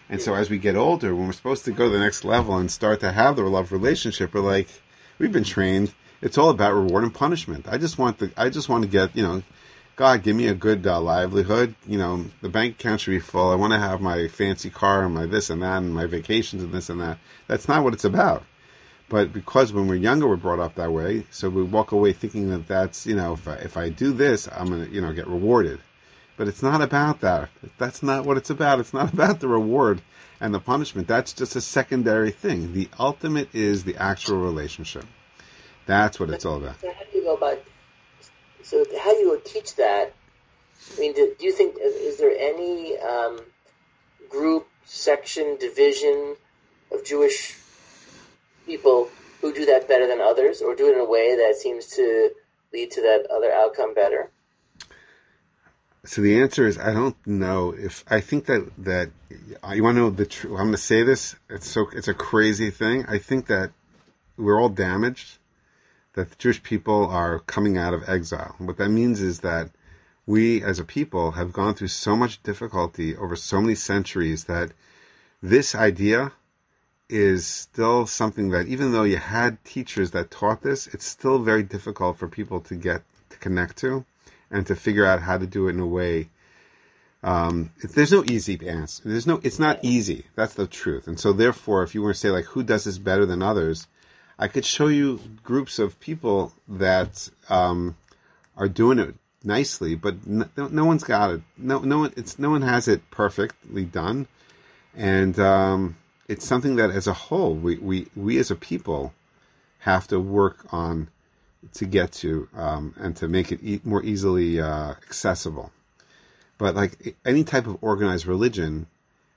And so as we get older, when we're supposed to go to the next level and start to have the love relationship, we're like, we've been trained. It's all about reward and punishment. I just want to get, God, give me a good livelihood. The bank account should be full. I want to have my fancy car and my this and that and my vacations and this and that. That's not what it's about. But because when we're younger, we're brought up that way, so we walk away thinking that that's, if I do this, I'm going to, get rewarded. But it's not about that. That's not what it's about. It's not about the reward and the punishment. That's just a secondary thing. The ultimate is the actual relationship. That's what it's all about. So how do you go about? So how do you teach that? I mean, do you think, is there any group, section, division of Jewish people who do that better than others, or do it in a way that seems to lead to that other outcome better? So the answer is, I don't know if I think that you want to know the truth. I'm going to say this. It's a crazy thing. I think that we're all damaged, that the Jewish people are coming out of exile. What that means is that we as a people have gone through so much difficulty over so many centuries that this idea is still something that, even though you had teachers that taught this, it's still very difficult for people to connect to and to figure out how to do it in a way. There's no easy answer. It's not easy. That's the truth. And so therefore, if you were to say, like, who does this better than others, I could show you groups of people that are doing it nicely, but no one's got it. No one has it perfectly done. And it's something that, as a whole, we as a people have to work on to get to, and to make it more easily accessible. But like any type of organized religion,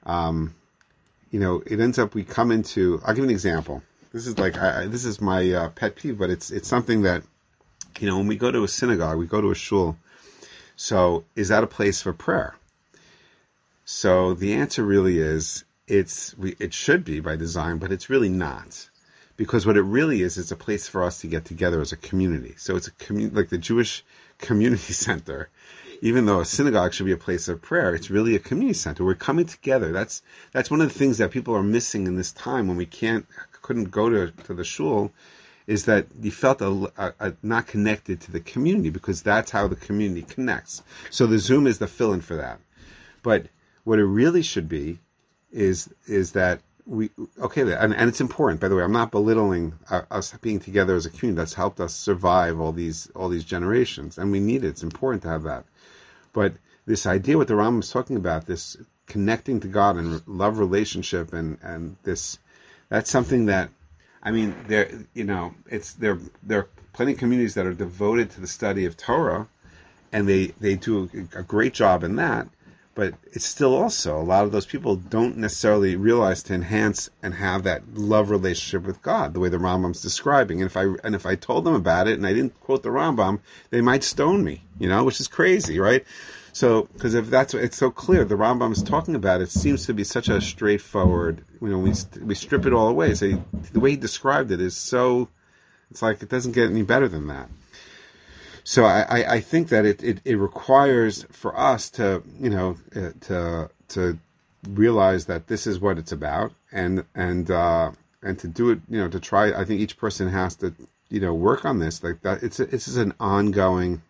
it ends up, we come into. I'll give you an example. This is this is my pet peeve, but it's something that, when we go to a synagogue, we go to a shul. So is that a place for prayer? So the answer really is, it should be by design, but it's really not. Because what it really is, it's a place for us to get together as a community. So it's like the Jewish community center. Even though a synagogue should be a place of prayer, it's really a community center. We're coming together. That's one of the things that people are missing in this time when we couldn't go to the shul, is that you felt not connected to the community, because that's how the community connects. So the Zoom is the fill-in for that. But what it really should be is that and it's important, by the way. I'm not belittling us being together as a community. That's helped us survive all these generations, and we need it. It's important to have that. But this idea, what the Rambam is talking about, this connecting to God and love relationship, and that's something that, I mean, there are plenty of communities that are devoted to the study of Torah, and they do a great job in that. But it's still also, a lot of those people don't necessarily realize to enhance and have that love relationship with God, the way the Rambam's describing. And if I told them about it and I didn't quote the Rambam, they might stone me, which is crazy, right? So, because if it's so clear, the Rambam is talking about it seems to be such a straightforward, we strip it all away. So the way he described it is so, it's like it doesn't get any better than that. So I think that it requires for us to to realize that this is what it's about, and to do it, to try. I think each person has to work on this, like that. It's an ongoing.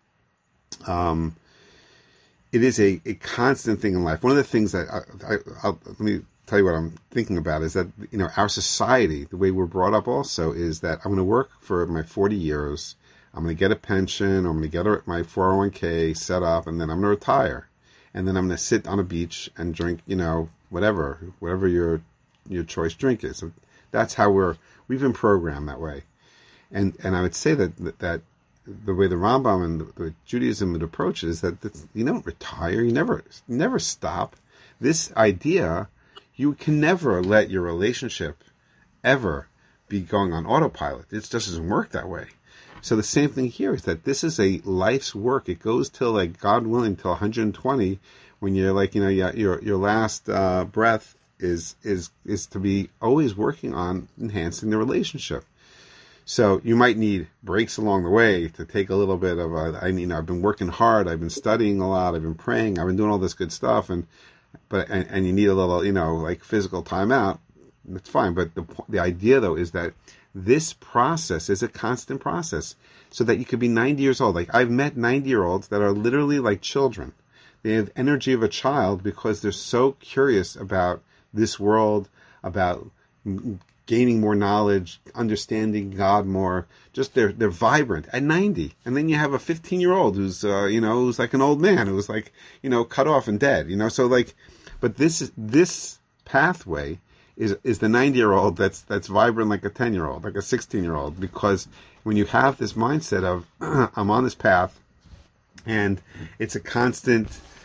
It is a constant thing in life. One of the things that let me tell you what I'm thinking about is that our society, the way we're brought up, also is that I'm going to work for my 40 years. I'm going to get a pension, I'm going to get my 401k set up, and then I'm going to retire. And then I'm going to sit on a beach and drink, whatever your choice drink is. So that's how we've been programmed that way. And I would say that the way the Rambam and the Judaism would approach it is that you don't retire, you never stop. This idea, you can never let your relationship ever be going on autopilot. It just doesn't work that way. So the same thing here is that this is a life's work. It goes till, like, God willing, till 120, when you're like, your last breath is to be always working on enhancing the relationship. So you might need breaks along the way to take a little bit of I've been working hard, I've been studying a lot, I've been praying, I've been doing all this good stuff, and and you need a little, like physical time out, that's fine. But the idea though is that this process is a constant process, so that you could be 90 years old. Like I've met 90-year-olds that are literally like children. They have energy of a child because they're so curious about this world, about gaining more knowledge, understanding God more. Just they're vibrant at 90. And then you have a 15-year-old who's who's like an old man who's like cut off and dead. So like, but this pathway is the 90-year-old that's vibrant like a 10-year-old, like a 16-year-old, because when you have this mindset of I'm on this path, and it's a constant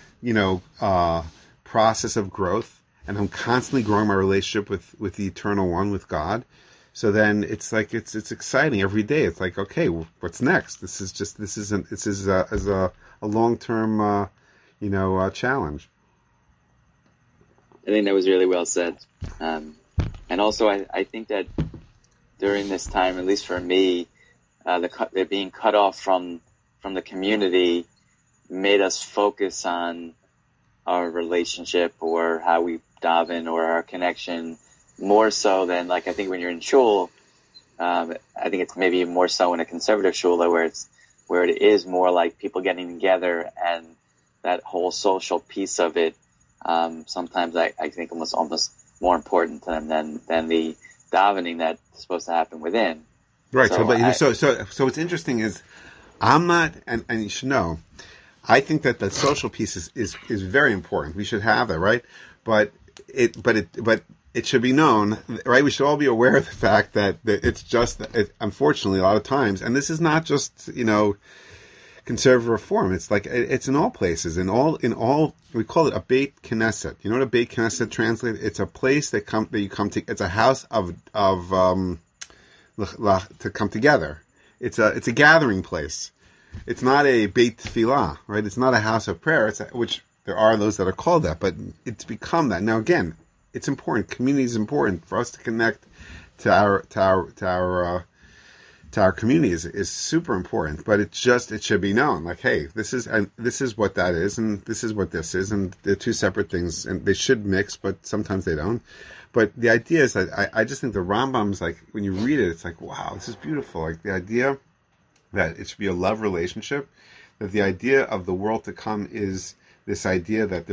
process of growth, and I'm constantly growing my relationship with the Eternal One, with God. So then it's like it's exciting every day. It's like, okay, what's next? This is a long-term challenge. I think that was really well said. And also, I think that during this time, at least for me, the being cut off from the community made us focus on our relationship or how we daven or our connection more so than, like, I think when you're in shul, I think it's maybe more so in a conservative shul where it is more like people getting together and that whole social piece of it. Sometimes I think almost more important to them than the davening that's supposed to happen within. Right. So what's interesting is I'm not, and you should know, I think that the social piece is very important. We should have that, right? But it should be known, right? We should all be aware of the fact that it's just, unfortunately, a lot of times, and this is not just, conservative reform. It's like, it's in all places, in all, we call it a Beit Knesset. You know what a Beit Knesset translates? It's a place that you come to, it's a house of to come together. It's a gathering place. It's not a Beit Tefillah, right? It's not a house of prayer, which there are those that are called that, but it's become that. Now again, it's important. Community is important for us to connect to our community is super important, but it should be known, like, hey, this is what that is, and this is what this is, and they're two separate things, and they should mix, but sometimes they don't. But the idea is that I just think the Rambam's, like, when you read it, it's like, wow, this is beautiful. Like, the idea that it should be a love relationship, that the idea of the world to come is this idea that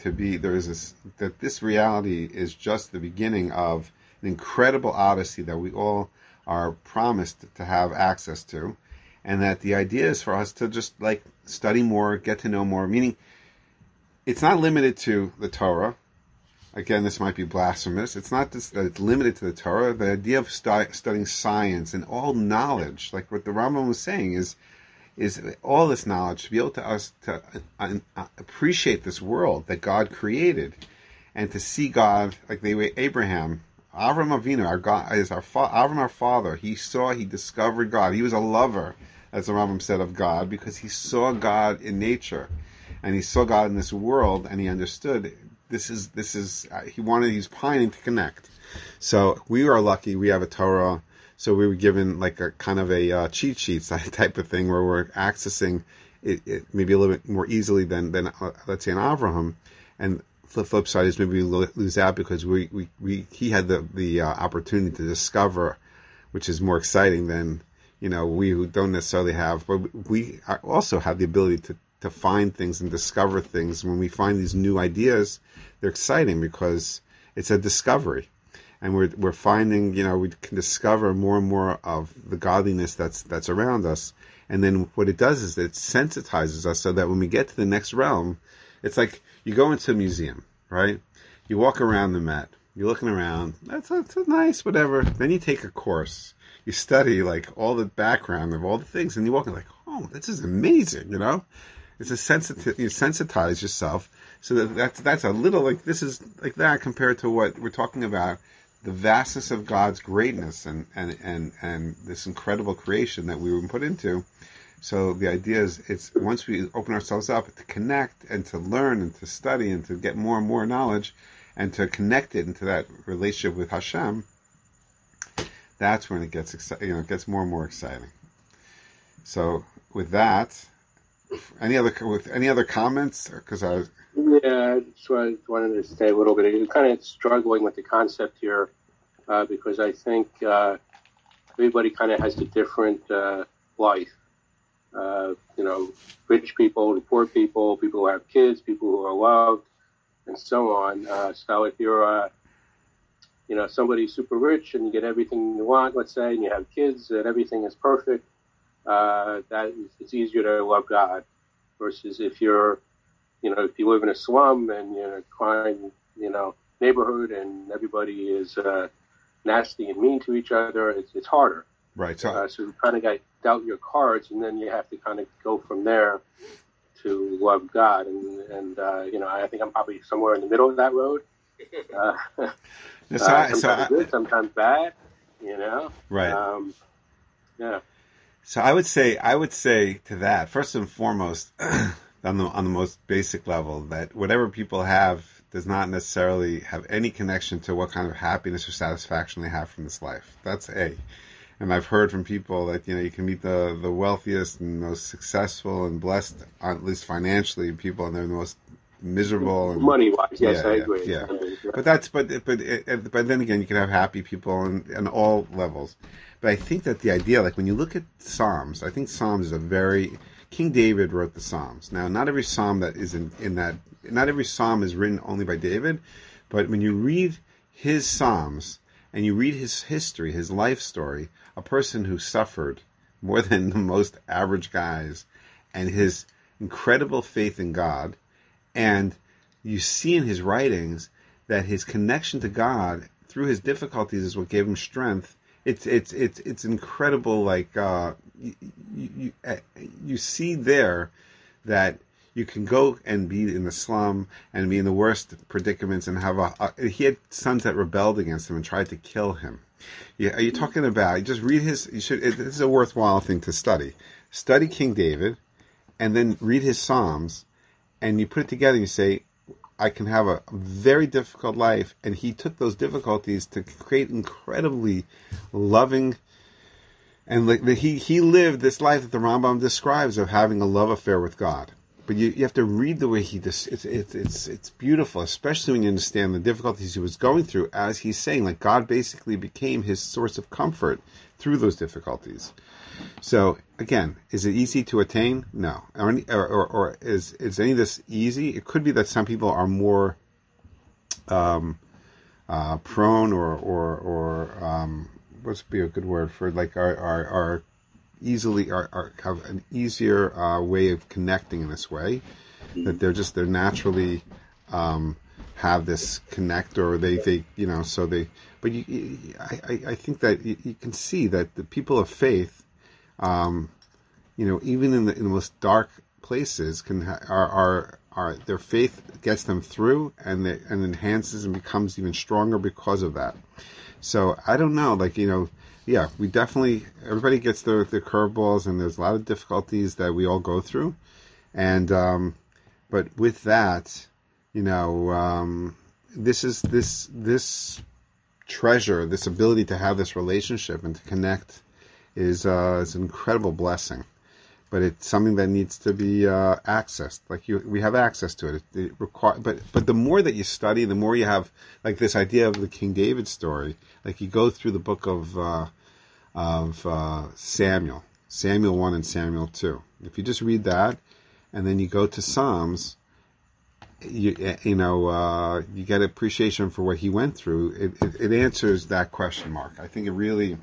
that this reality is just the beginning of an incredible odyssey that we all are promised to have access to, and that the idea is for us to just, like, study more, get to know more, meaning it's not limited to the Torah. Again, this might be blasphemous. It's not just that it's limited to the Torah. The idea of studying science and all knowledge, like what the Rambam was saying, is all this knowledge to be able to us to appreciate this world that God created, and to see God like the way Abraham, Avram Avinu, our God, is Avram, our father. He discovered God. He was a lover, as the Rambam said, of God, because he saw God in nature, and he saw God in this world, and he understood this is he was pining to connect. So we are lucky. We have a Torah. So we were given like a kind of a cheat sheet type of thing where we're accessing it maybe a little bit more easily than let's say an Avraham. And the flip side is maybe we lose out because he had the opportunity to discover, which is more exciting than we who don't necessarily have. But we also have the ability to find things and discover things. When we find these new ideas, they're exciting because it's a discovery. And we're finding, we can discover more and more of the godliness that's around us. And then what it does is it sensitizes us so that when we get to the next realm, it's like you go into a museum, right? You walk around the Met, you're looking around, that's nice, whatever. Then you take a course, you study like all the background of all the things, and you walk in like, oh, this is amazing, It's you sensitize yourself so that's a little like this is like that compared to what we're talking about. The vastness of God's greatness and this incredible creation that we were put into. So the idea is, it's once we open ourselves up to connect and to learn and to study and to get more and more knowledge and to connect it into that relationship with Hashem, that's when it gets it gets more and more exciting. So with that, any other comments? Because Yeah, I just wanted to stay a little bit. I'm kind of struggling with the concept here because I think everybody kind of has a different life. Rich people and poor people, people who have kids, people who are loved, and so on. So if you're, somebody super rich and you get everything you want, let's say, and you have kids and everything is perfect, it's easier to love God. Versus if you're, if you live in a slum and you're in a crime, neighborhood and everybody is nasty and mean to each other, it's harder. Right. So you kind of got dealt your cards, and then you have to kind of go from there to love God. And I think I'm probably somewhere in the middle of that road. Sometimes good, sometimes bad. Right. Yeah. So I would say to that, first and foremost, on the most basic level, that whatever people have does not necessarily have any connection to what kind of happiness or satisfaction they have from this life. That's A. And I've heard from people that, you can meet the wealthiest and most successill and blessed, at least financially, people, and they're the most miserable. And, money-wise, yes, I agree. Yeah. But then again, you can have happy people on all levels. But I think that the idea, like when you look at Psalms, I think Psalms is King David wrote the Psalms. Now, not every Psalm that is not every Psalm is written only by David, but when you read his Psalms and you read his history, his life story, a person who suffered more than the most average guys, and his incredible faith in God, and you see in his writings that his connection to God through his difficulties is what gave him strength. It's incredible. Like you see there that you can go and be in the slum and be in the worst predicaments and have he had sons that rebelled against him and tried to kill him. Yeah, are you talking about? Just read his. This is a worthwhile thing to study. Study King David, and then read his Psalms, and you put it together. And you say, I can have a very difficult life, and he took those difficulties to create incredibly loving, and he lived this life that the Rambam describes of having a love affair with God. But you have to read the way he does. It's beautiful, especially when you understand the difficulties he was going through. As he's saying, like God basically became his source of comfort through those difficulties. So again, is it easy to attain? No. Or is any of this easy? It could be that some people are more prone or what's be a good word for it? Like are easily have an easier way of connecting in this way, that they're naturally have this connect, or they so they. But I think that you can see that the people of faith, even in the most dark places, are their faith gets them through, and enhances and becomes even stronger because of that. So I don't know, yeah, we definitely, everybody gets their curveballs, and there's a lot of difficulties that we all go through. And, but with that, this treasure, this ability to have this relationship and to connect is an incredible blessing. But it's something that needs to be accessed. We have access to it. But the more that you study, the more you have, like this idea of the King David story. Like you go through the book of Samuel 1 and Samuel 2. If you just read that, and then you go to Psalms, you get appreciation for what he went through. It answers that question mark. I think it really.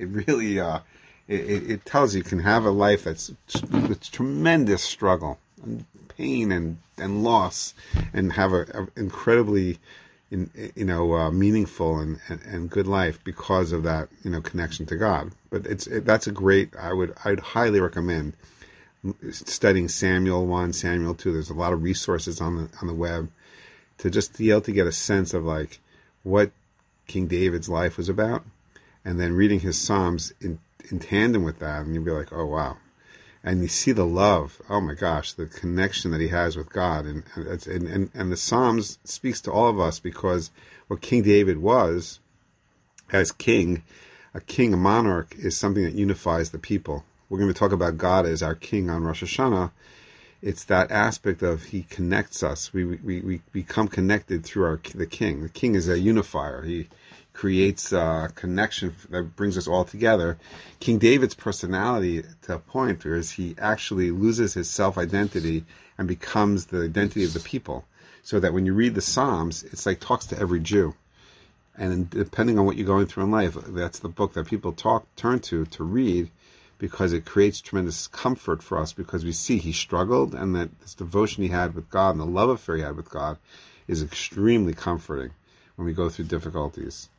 It tells you can have a life that's with tremendous struggle and pain and loss, and have a incredibly, meaningful and good life because of that, connection to God. But that's a great. I'd highly recommend studying Samuel 1, Samuel 2. There's a lot of resources on the web to just be able to get a sense of like what King David's life was about, and then reading his Psalms in tandem with that, and you'll be like, oh wow. And you see the love, oh my gosh, the connection that he has with God, and the Psalms speaks to all of us, because what King David was as king, a monarch, is something that unifies the people. We're going to talk about God as our king on Rosh Hashanah, it's that aspect of he connects us. We become connected through the king. The king is a unifier. He creates a connection that brings us all together. King David's personality, to a point where he actually loses his self-identity and becomes the identity of the people. So that when you read the Psalms, it's like talks to every Jew. And depending on what you're going through in life, that's the book that people turn to read, because it creates tremendous comfort for us, because we see he struggled, and that this devotion he had with God and the love affair he had with God is extremely comforting when we go through difficulties.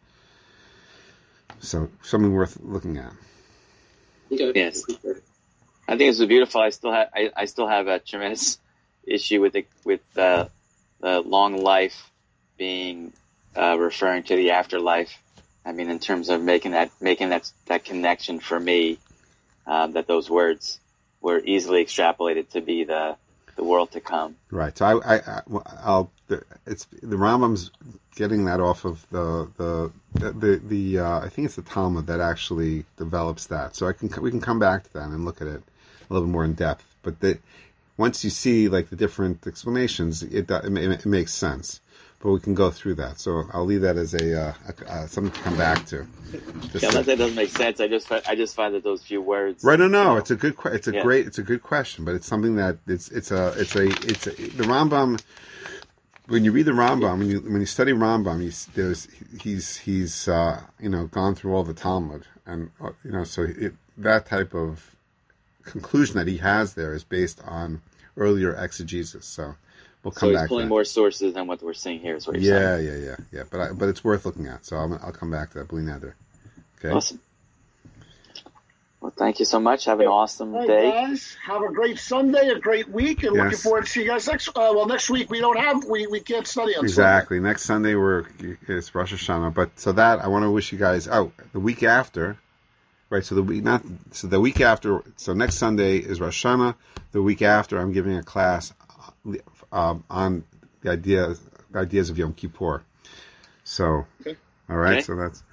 So something worth looking at. Yes, I think it's beautiful. I still have a tremendous issue with the long life being referring to the afterlife. I mean, in terms of making that connection for me, that those words were easily extrapolated to be the world to come. Right. So the Rambam's getting that off of the I think it's the Talmud that actually develops that. So we can come back to that and look at it a little bit more in depth. But once you see like the different explanations, it makes sense. But we can go through that. So I'll leave that as something to come back to. Yeah, that doesn't make sense. I just find that those few words. Right? No. It's a good. It's a good question. But it's something that the Rambam. When you read the Rambam, when you study Rambam, he's gone through all the Talmud, and so that type of conclusion that he has there is based on earlier exegesis. So we'll come back. So he's pulling more sources than what we're seeing here. Is what you're saying? Yeah. But it's worth looking at. So I'll come back to that. Bli Neder. Okay. Awesome. Well, thank you so much. Have an awesome day. Guys, have a great Sunday, a great week, and looking forward to see you guys next. Next week we can't study on exactly. Sunday. Next Sunday it's Rosh Hashanah. But so that I want to wish you guys the week after, right? So the week after. So next Sunday is Rosh Hashanah. The week after, I'm giving a class on the ideas of Yom Kippur. So, all right. Okay. So that's.